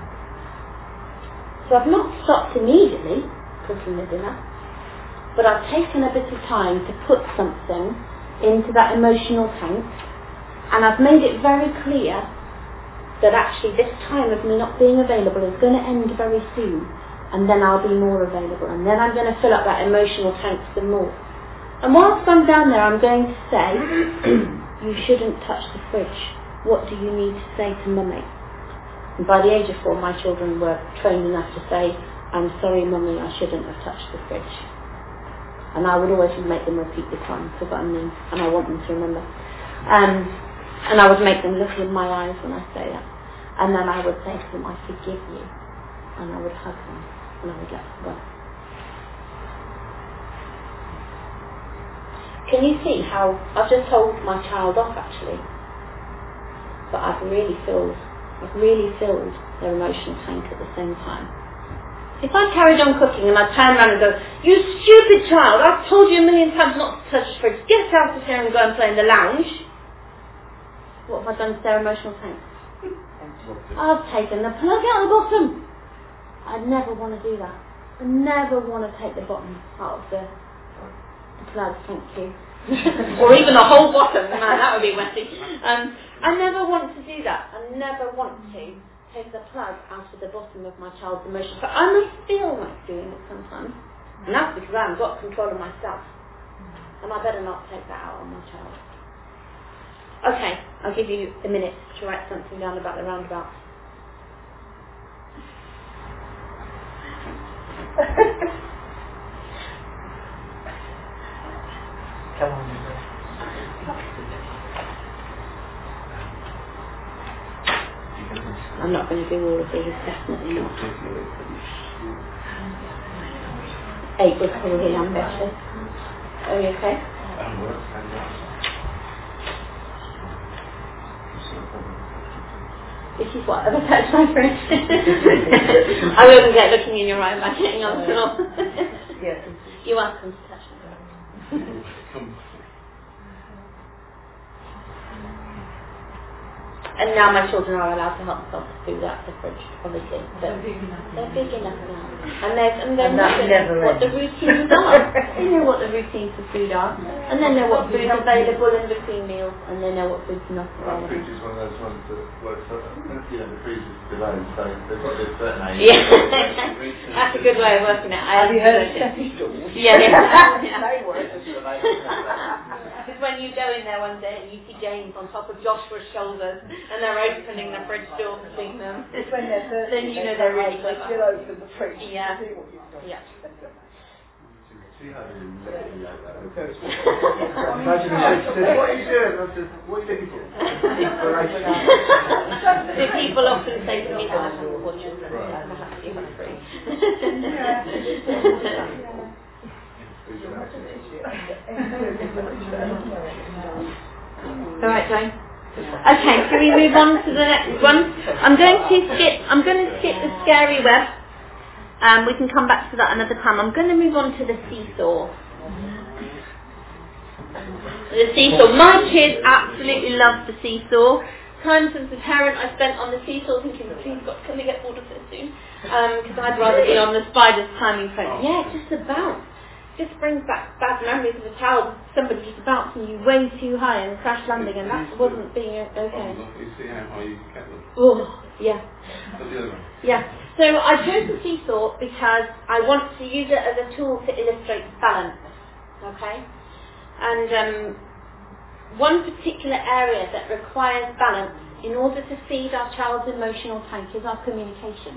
So I've not stopped immediately cooking the dinner, but I've taken a bit of time to put something into that emotional tank, and I've made it very clear that actually this time of me not being available is going to end very soon, and then I'll be more available, and then I'm going to fill up that emotional tank some more. And whilst I'm down there, I'm going to say, you shouldn't touch the fridge. What do you need to say to mummy? And by the age of four, my children were trained enough to say, I'm sorry mummy, I shouldn't have touched the fridge. And I would always make them repeat the time, forgotten names, and I want them to remember. Um, and I would make them look in my eyes when I say that. And then I would say to them, I forgive you. And I would hug them, and I would let them go. Can you see how I've just told my child off actually, but I've really filled, I've really filled their emotional tank at the same time. If I carried on cooking and I turned around and go, you stupid child, I've told you a million times not to touch the fridge, get out of here and go and play in the lounge. What have I done to their emotional tank? I've taken the plug out of the bottom. I never want to do that. I never want to take the bottom out of the, the plug, thank you. Or even the whole bottom, man, that would be messy. Um, I never want to do that. I never want to take the plug out of the bottom of my child's emotions. But I may feel like doing it sometimes. And that's because I haven't got control of myself. And I better not take that out on my child. Okay, I'll give you a minute to write something down about the roundabout. Come on. I'm not going to do all of these, definitely not. Eight was probably ambitious. Are you okay? This is what I've attached my friend. I wouldn't get looking in your eye by getting on the floor. Yes. You're welcome to touch me. And now my children are allowed to help themselves to food out of the fridge, obviously. But they're big enough now. And they're, and they're knowing what the routines are. They know what the routines for food are. And they know what food's available in between meals. And they know what food's not Well, available. fridge is one of those ones that works, you know, the freeze is below, so they've got this certain age. Yeah, that's a good way of working it. I Have you heard of Steffi stools? Yeah, yeah. They work. Because when you go in there one day and you see James on top of Joshua's shoulders and they're opening the fridge door between them, It's when they're thirsty, then you know they're really they clever. still open the fridge. Yeah. See what you've done. Yeah. See how they let you like that. Imagine if they said, what are you doing? I said, what are you looking for? The people often say to me that I have four children, so perhaps you have three. Alright, Jane. Okay, can we move on to the next one? I'm going to skip I'm going to skip the scary web. Um, we can come back to that another time. I'm going to move on to the seesaw. The seesaw. My kids absolutely love the seesaw. Times as a parent I spent on the seesaw thinking, please God, can we get bored of this soon? Because um, I'd rather be on the spider's climbing frame. Yeah, just a bounce. Just brings back bad memories of a child, somebody just bouncing you way too high and crash landing, and that wasn't being okay. You see how high you can get them. Oh, yeah. What's the other one? Yeah. So I chose the seesaw because I want to use it as a tool to illustrate balance. Okay? And um, one particular area that requires balance in order to feed our child's emotional tank is our communication.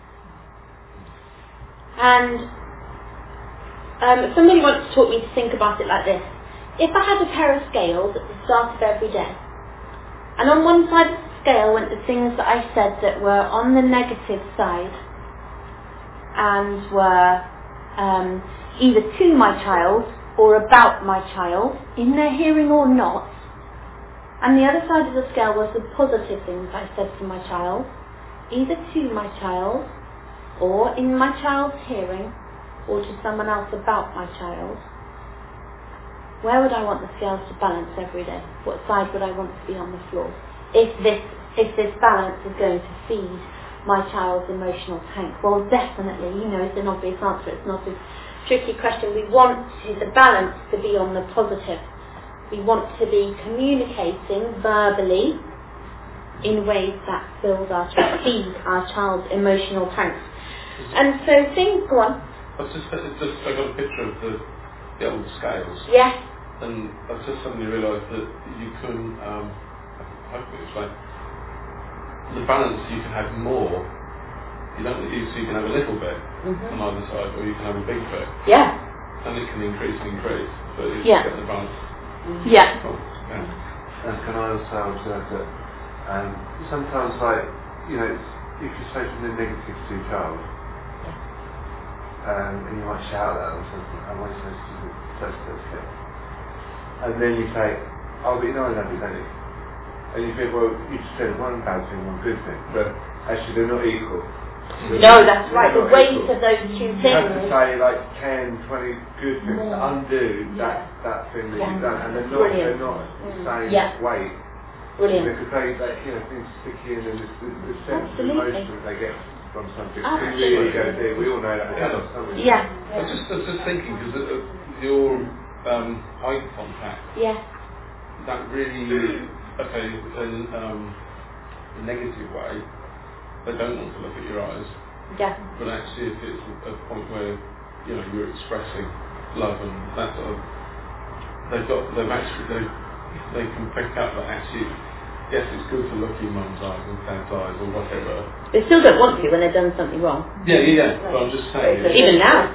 And um, somebody once taught me to think about it like this. If I had a pair of scales at the start of every day, and on one side of the scale went the things that I said that were on the negative side and were um, either to my child or about my child, in their hearing or not, and the other side of the scale was the positive things I said to my child, either to my child or in my child's hearing or to someone else about my child. Where would I want the scales to balance every day? What side would I want to be on the floor? If this if this balance is going to feed my child's emotional tank? Well, definitely, you know, it's an obvious answer. It's not a tricky question. We want the balance to be on the positive. We want to be communicating verbally in ways that build our child, feed our child's emotional tanks. And so things go on. I've just, it's just I got a picture of the, the old scales. Yes. And I've just suddenly realised that you can, um, how can I explain? The balance, you can have more. You don't, you, so you can have a little bit Mm-hmm. on either side, or you can have a big bit. Yeah. And it can increase and increase, but you Yeah. get the balance. Yeah. Cool. Yeah. And can I also observe that um, sometimes, like, you know, if you say something negative to your child, um, and you might shout at them or something, I want to say to the such such kid. And then you say, oh, but you know I love you, don't you? And you think, well, you just said one bad thing, one good thing, but actually they're not equal. They're No, not, that's right. The weight of those two you have to things. say like ten, twenty good things to undo that, that thing that Yeah. you've done, and they're not, Brilliant. they're not the Mm. same Yeah. weight. Brilliant. Because they, they, you know, things stick in, and this, this, this sense of Absolutely. emotion that they get from something. Absolutely. It really goes in. We all know that. Yeah. Don't we? Yeah. I was just, I was just thinking, because uh, your um, eye contact, Yeah. that really, okay, in um, a negative way, they don't want to look at your eyes. Yeah. But actually, if it's a, a point where, you know, you're expressing love and that sort of, they've got, they've actually, they, they can pick up that actually, yes, it's good to look in mum's eyes and dad's eyes or whatever. They still don't want to when they've done something wrong. Yeah, yeah, yeah. But I'm just saying. Even now.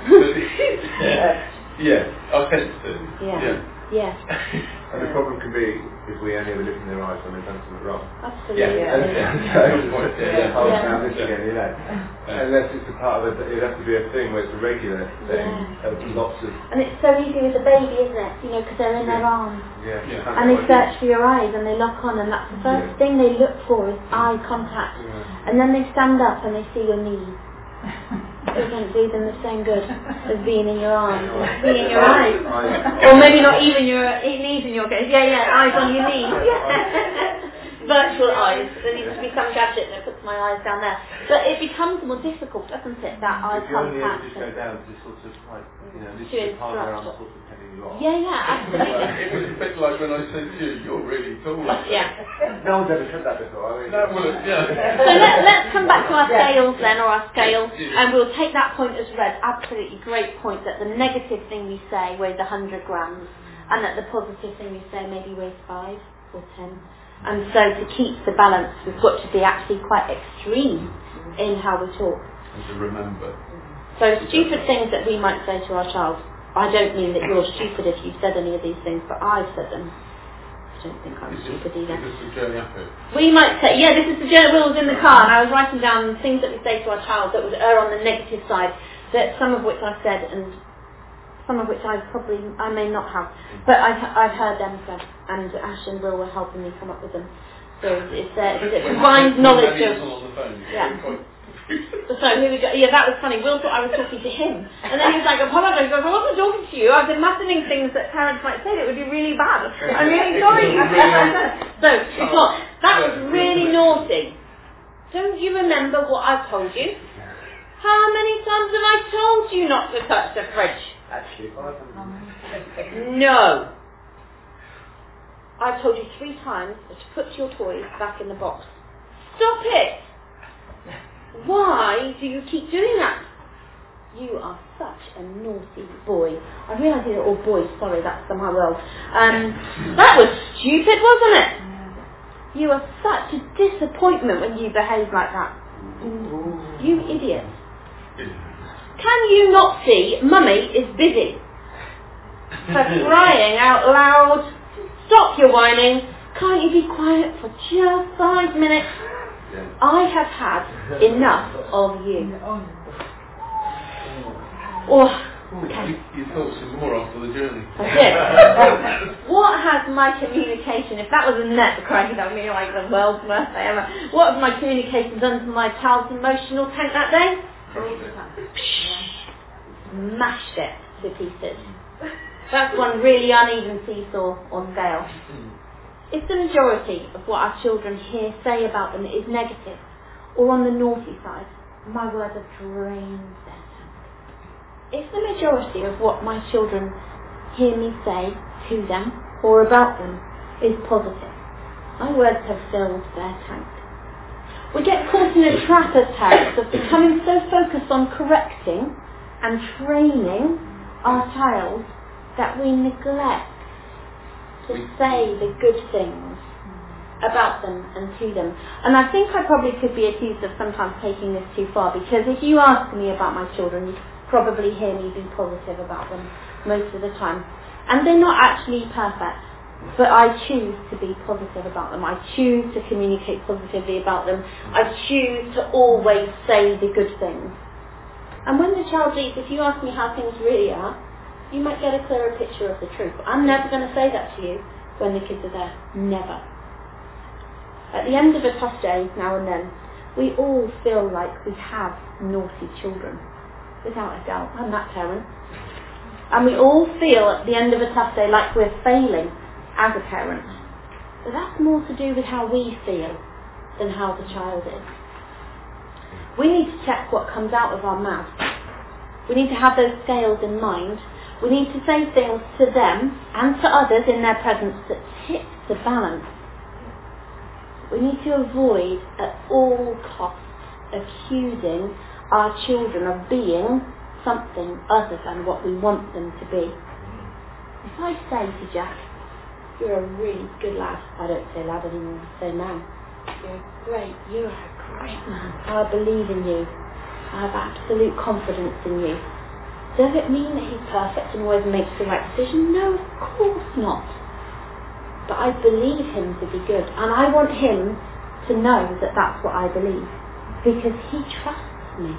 yeah, yeah, I tend to. Yeah. Yeah. Yeah. And the problem can be if we only ever look in their eyes when they've done something wrong. Absolutely. Yeah. And so, Yeah. oh, Yeah. now this again, you know. Unless it's a part of it, it'd have to be a thing where it's a regular thing. Yeah. Of lots of, And it's so easy with a baby, isn't it? You know, because they're in their Yeah. arms. yeah. Yeah. kind And of they like- search for your eyes and they lock on, and that's the first Yeah. thing they look for is eye contact. Yeah. And then they stand up and they see your knees. It doesn't do them the same good as being in your arms, being in your eyes. Eyes- Or maybe not even your knees in your case. Yeah, yeah, eyes on your knees. Yeah. Virtual eyes. There needs to be some gadget that puts my eyes down there. But it becomes more difficult, doesn't it, that eye If you only ever contact. just go down to sort of like, you know, this To is the part where I'm instruct. sort of telling you off. Yeah, yeah, absolutely. It was a bit like when I said to you, you're really tall. Yeah. No one's ever said that before, I mean. No, well, yeah. So let, let's come back to our scales then, or our scale, Yeah. and we'll take that point as read. Absolutely great point that the negative thing we say weighs one hundred grams, and that the positive thing we say maybe weighs five or ten. And so to keep the balance, we've got to be actually quite extreme in how we talk. And to remember. So stupid things that we might say to our child. I don't mean that you're stupid if you've said any of these things, but I've said them. I don't think I'm Is this, stupid either. is this the journey up it? We might say, yeah, this is the journey. Will was in the car, and I was writing down things that we say to our child that would err on the negative side, that some of which I've said, and some of which I probably, I may not have, but I've, I've heard them said, and Ash and Will were helping me come up with them. So it's a, it's a combined knowledge of... On the phone, Yeah. quite confused. So here we go. Yeah, that was funny. Will thought I was talking to him, and then he was like, "Apologise." He goes, "I wasn't talking to you. I've been imagining things that parents might say that would be really bad. I'm really sorry." So it's not. That was really naughty. Don't you remember what I told you? How many times have I told you not to touch the fridge? Actually, five hundred. No. I've told you three times to put your toys back in the box. Stop it! Why do you keep doing that? You are such a naughty boy. I realise these are all boys, sorry, that's somehow well. Um, that was stupid, wasn't it? You are such a disappointment when you behave like that. You idiot. Can you not see Mummy is busy? For crying out loud. Stop your whining. Can't you be quiet for just five minutes? Yeah. I have had enough of you. Oh, okay. You, you thought some more after the journey. I did. What has my communication, if that was a net, crikey, that would be like the world's worst day ever. What has my communication done to my child's emotional tank that day? Mashed it to pieces. That's one really uneven seesaw or scale. If the majority of what our children hear say about them is negative, or on the naughty side, my words are drained their tank. If the majority of what my children hear me say to them or about them is positive, My words have filled their tank. We get caught in a trap as parents of becoming so focused on correcting and training our child that we neglect to say the good things about them and to them. And I think I probably could be accused of sometimes taking this too far, because if you ask me about my children, you probably hear me be positive about them most of the time. And they're not actually perfect, but I choose to be positive about them. I choose to communicate positively about them. I choose to always say the good things. And when the child leaves, if you ask me how things really are, you might get a clearer picture of the truth. I'm never going to say that to you when the kids are there. Never. At the end of a tough day, now and then, we all feel like we have naughty children. Without a doubt. I'm that parent. And we all feel at the end of a tough day like we're failing as a parent. But that's more to do with how we feel than how the child is. We need to check what comes out of our mouth. We need to have those scales in mind. We need to say things to them and to others in their presence that tip the balance. We need to avoid at all costs accusing our children of being something other than what we want them to be. If I say to Jack, you're a really good lad, I don't say lad anymore, I say man. You're great, you're a great man. I believe in you. I have absolute confidence in you. Does it mean that he's perfect and always makes the right decision? No, of course not. But I believe him to be good, and I want him to know that that's what I believe, because he trusts me.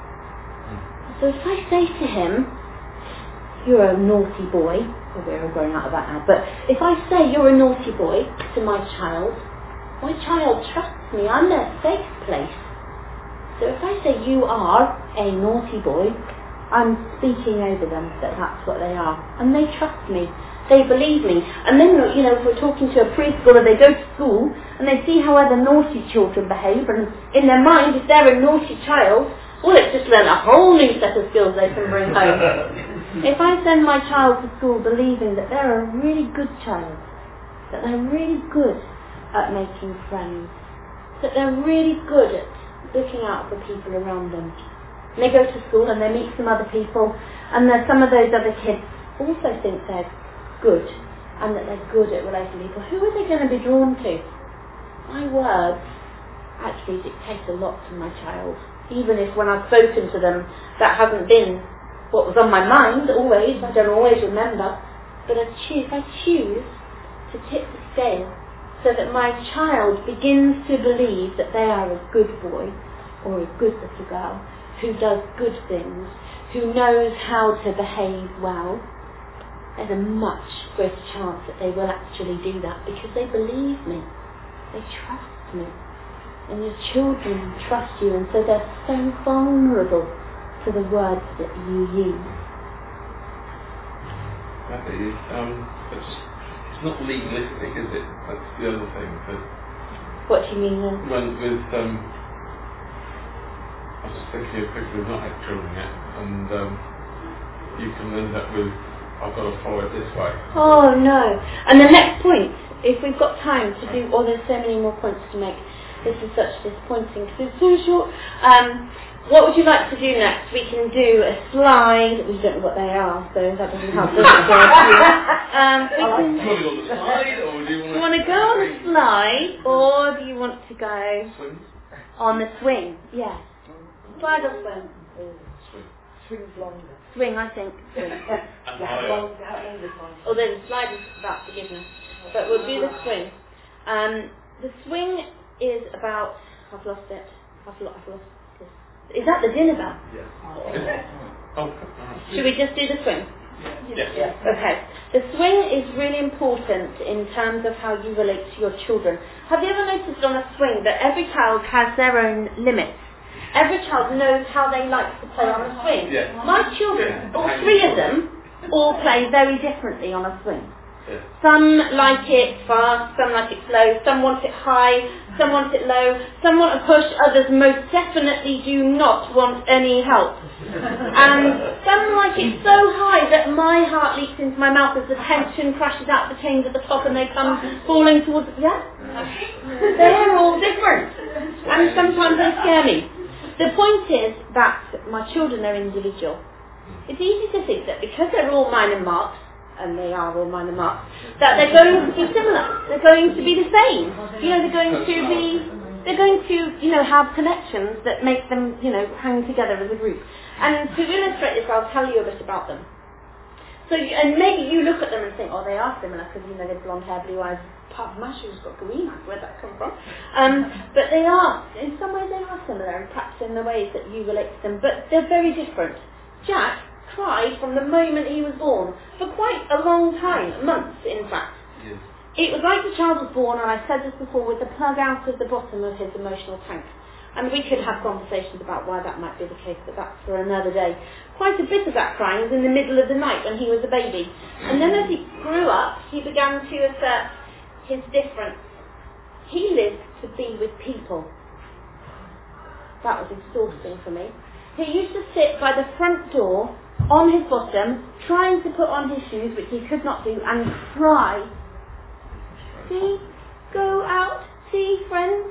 So if I say to him, you're a naughty boy, well, we're all growing out of that now, but if I say you're a naughty boy to my child, my child trusts me. I'm their safe place. So if I say you are a naughty boy, I'm speaking over them that that's what they are. And they trust me. They believe me. And then, you know, if we're talking to a preschooler, they go to school and they see how other naughty children behave, and in their mind, if they're a naughty child, well, it's just learn a whole new set of skills they can bring home. If I send my child to school believing that they're a really good child, that they're really good at making friends, that they're really good at looking out for people around them, and they go to school and they meet some other people, and then some of those other kids also think they're good and that they're good at relating to people, who are they going to be drawn to? My words actually dictate a lot to my child, even if when I've spoken to them that hasn't been what was on my mind always. I don't always remember, but I choose, I choose to tip the scale so that my child begins to believe that they are a good boy or a good little girl who does good things, who knows how to behave well. There's a much greater chance that they will actually do that because they believe me, they trust me. And your children trust you, and so they're so vulnerable to the words that you use. That is, um, it's, it's not legalistic, is it? That's the other thing. But what do you mean then? When with, um, I was just thinking of people who've not had children yet, and um, you can end up with, I've got to follow it this way. Oh no. And the next point, if we've got time to do, oh there's so many more points to make. This is such disappointing because it's so short. Um, what would you like to do next? We can do a slide. We don't know what they are, so that doesn't help. Does it? um, we can, do you want to go on the slide, or do you want to... Do you want to go on the slide, or do you want to go swing? On the swing? Yes. Slide or swing? Swing. Swing's longer. Swing, I think. Swing. Yeah, long, how long is mine? Although the slide is about forgiveness, but we'll do the swing. Um, the swing is about. I've lost it. I've lost. I've lost it. Is that the dinner bell? Yes. Oh, okay. Should we just do the swing? Yes. Yeah. Okay. The swing is really important in terms of how you relate to your children. Have you ever noticed on a swing that every child has their own limits? Every child knows how they like to play on a swing. Yeah. My children, Yeah. all three of them, all play very differently on a swing. Yeah. Some like it fast, some like it slow, some want it high, some want it low, some want to push, others most definitely do not want any help. And some like it so high that my heart leaps into my mouth as the tension crashes out the chains at the top and they come falling towards it. Yeah? They're all different. And sometimes they scare me. The point is that my children are individual. It's easy to think that because they're all minor marks, and they are all minor marks, that they're going to be similar. They're going to be the same. You know, they're going to be, they're going to, you know, have connections that make them, you know, hang together as a group. And to illustrate this, I'll tell you a bit about them. So, and maybe you look at them and think, oh, they are similar because, you know, they're blonde hair, blue eyes. Apart from Masha, who's got green eyes, where'd that come from? Um, but they are, in some ways they are similar, and perhaps in the ways that you relate to them, but they're very different. Jack cried from the moment he was born, for quite a long time, months in fact. Yes. It was like the child was born, and I said this before, with the plug out of the bottom of his emotional tank. And we could have conversations about why that might be the case, but that's for another day. Quite a bit of that crying was in the middle of the night when he was a baby. And then as he grew up, he began to assert his difference. He lived to be with people. That was exhausting for me. He used to sit by the front door on his bottom, trying to put on his shoes, which he could not do, and cry. See? Go out, see friends.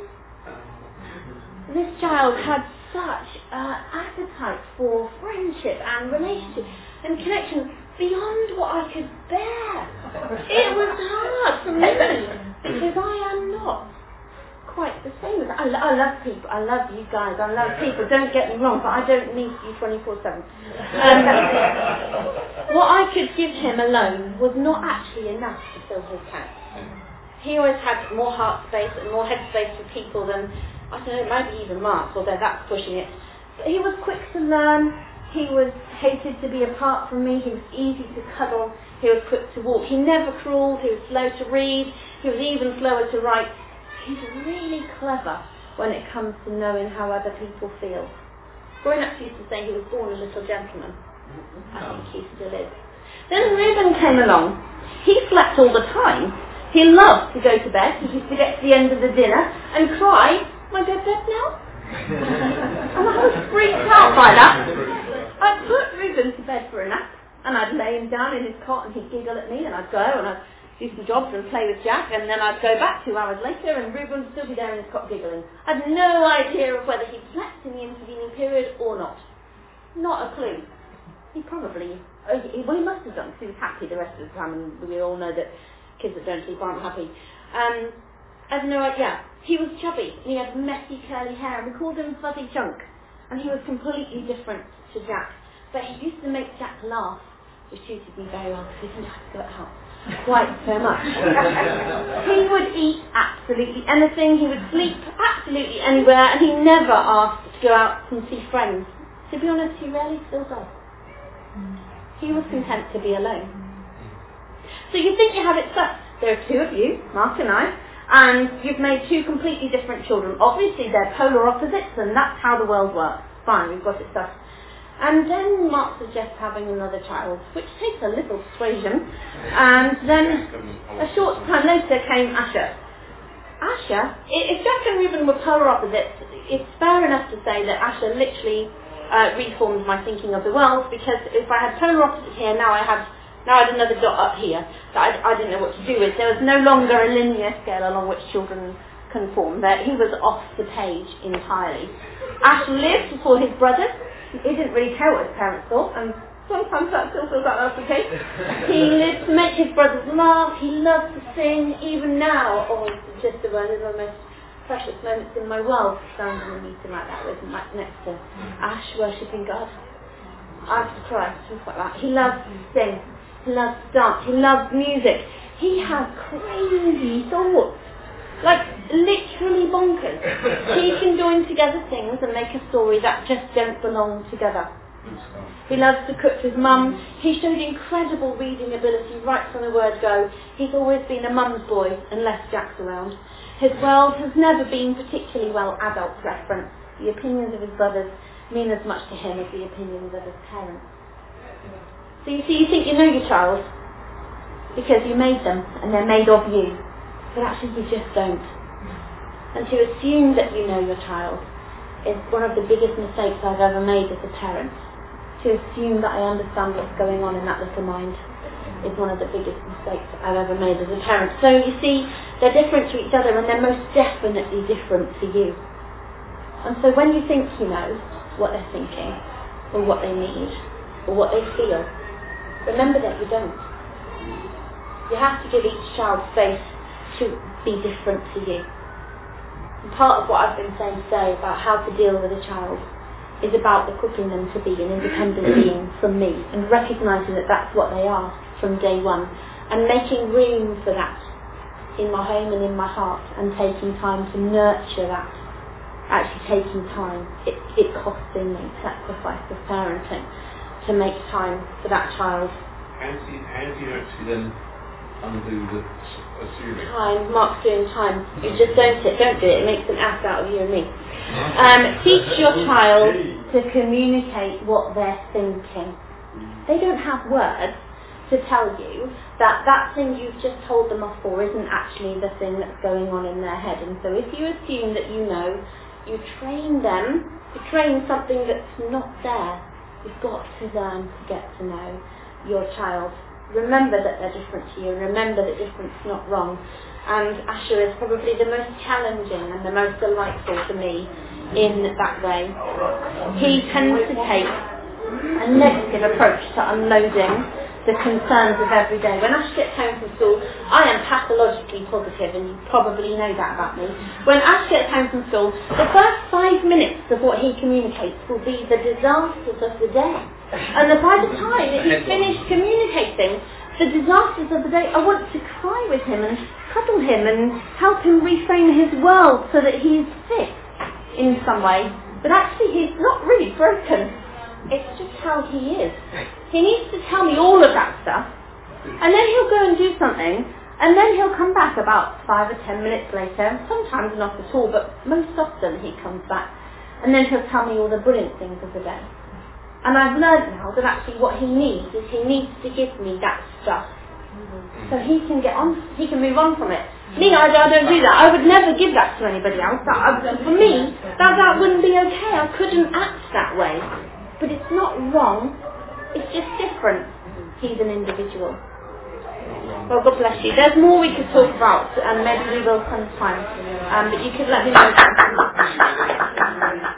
This child had such an appetite for friendship and relationship and connection beyond what I could bear. It was hard for me because I am not quite the same as I, lo- I love people. I love you guys. I love people. Don't get me wrong, but I don't need you twenty-four seven. Um, what I could give him alone was not actually enough to fill his tank. He always had more heart space and more head space for people than, I don't know, maybe even Mark, although that's pushing it. But he was quick to learn. He was hated to be apart from me. He was easy to cuddle. He was quick to walk. He never crawled. He was slow to read. He was even slower to write. He's really clever when it comes to knowing how other people feel. Grown-ups used to say he was born a little gentleman. I think he still is. Then Reuben came along. He slept all the time. He loved to go to bed. He used to get to the end of the dinner and cry, "Am I going to bed now?" And I was freaked out by that. I'd put Reuben to bed for a nap, and I'd lay him down in his cot, and he'd giggle at me, and I'd go and I'd do some jobs and play with Jack, and then I'd go back two hours later, and Reuben would still be there in his cot giggling. I had no idea of whether he'd slept in the intervening period or not. Not a clue. He probably, oh, he, well, he must have done, because he was happy the rest of the time, and we all know that kids that don't sleep aren't happy. Um, I have no idea. He was chubby, and he had messy curly hair, and we called him Fuzzy Chunk, and he was completely different to Jack. But he used to make Jack laugh, which suited me very well, because he didn't have to go out quite so much. He would eat absolutely anything, he would sleep absolutely anywhere, and he never asked to go out and see friends. To be honest, he rarely still does. He was content to be alone. So you think you have it sussed. There are two of you, Mark and I, and you've made two completely different children. Obviously they're polar opposites, and that's how the world works. Fine, we've got it sussed. And then Mark suggests having another child, which takes a little persuasion. And then a short time later came Asher. Asher, if Jack and Reuben were polar opposites, it's fair enough to say that Asher literally uh, reformed my thinking of the world, because if I had polar opposites here, now I had now I had another dot up here that I, I didn't know what to do with. There was no longer a linear scale along which children conform. That he was off the page entirely. Asher lived for his brothers. He didn't really care what his parents thought, and sometimes that still feels like that's the case. He lived to make his brothers laugh. He loved to sing. Even now, oh, it's just one of the most precious moments in my world, standing in a meeting like that with Mike next to Ash worshipping God. I have to cry, things like that. He loves to sing. He loves to dance. He loves music. He has crazy thoughts. Like, literally bonkers. He can join together things and make a story that just don't belong together. He loves to cook with mum. He showed incredible reading ability right from the word go. He's always been a mum's boy unless Jack's around. His world has never been particularly well adult referenced. The opinions of his brothers mean as much to him as the opinions of his parents. So you see, you think you know your child because you made them and they're made of you. But actually you just don't. And to assume that you know your child is one of the biggest mistakes I've ever made as a parent. To assume that I understand what's going on in that little mind. is one of the biggest mistakes I've ever made as a parent. So you see, they're different to each other and they're most definitely different to you. And so when you think you know what they're thinking, or what they need, or what they feel, remember that you don't. You have to give each child space to be different to you. And part of what I've been saying today about how to deal with a child is about equipping them to be an independent being from me and recognising that that's what they are from day one and making room for that in my home and in my heart and taking time to nurture that. Actually taking time. It, it costing me sacrifice of parenting to make time for that child. How do you, how do you actually then undo the assuming? Time, Mark's doing time. You just don't it, don't do it. It makes an ass out of you and me. Um, teach your child to communicate what they're thinking. They don't have words to tell you that that thing you've just told them off for isn't actually the thing that's going on in their head. And so if you assume that you know, you train them to train something that's not there. You've got to learn to get to know your child. Remember that they're different to you. Remember that difference is not wrong. And Asher is probably the most challenging and the most delightful to me in that way. He tends to take a negative approach to unloading the concerns of every day. When Ash gets home from school, I am pathologically positive, and you probably know that about me. When Ash gets home from school, the first five minutes of what he communicates will be the disasters of the day. And by the time that he's finished communicating the disasters of the day, I want to cry with him and cuddle him and help him reframe his world so that he's fit in some way. But actually he's not really broken. It's just how he is. He needs to tell me all of that stuff, and then he'll go and do something, and then he'll come back about five or ten minutes later, sometimes not at all, but most often he comes back, and then he'll tell me all the brilliant things of the day. And I've learned now that actually what he needs is he needs to give me that stuff, so he can get on, he can move on from it. Me, I, I don't do that. I would never give that to anybody else. That, I, for me, that, that wouldn't be okay. I couldn't act that way. But it's not wrong, it's just different. He's an individual. Well, God bless you. There's more we could talk about, and maybe we will sometime. Um, but you could let me know.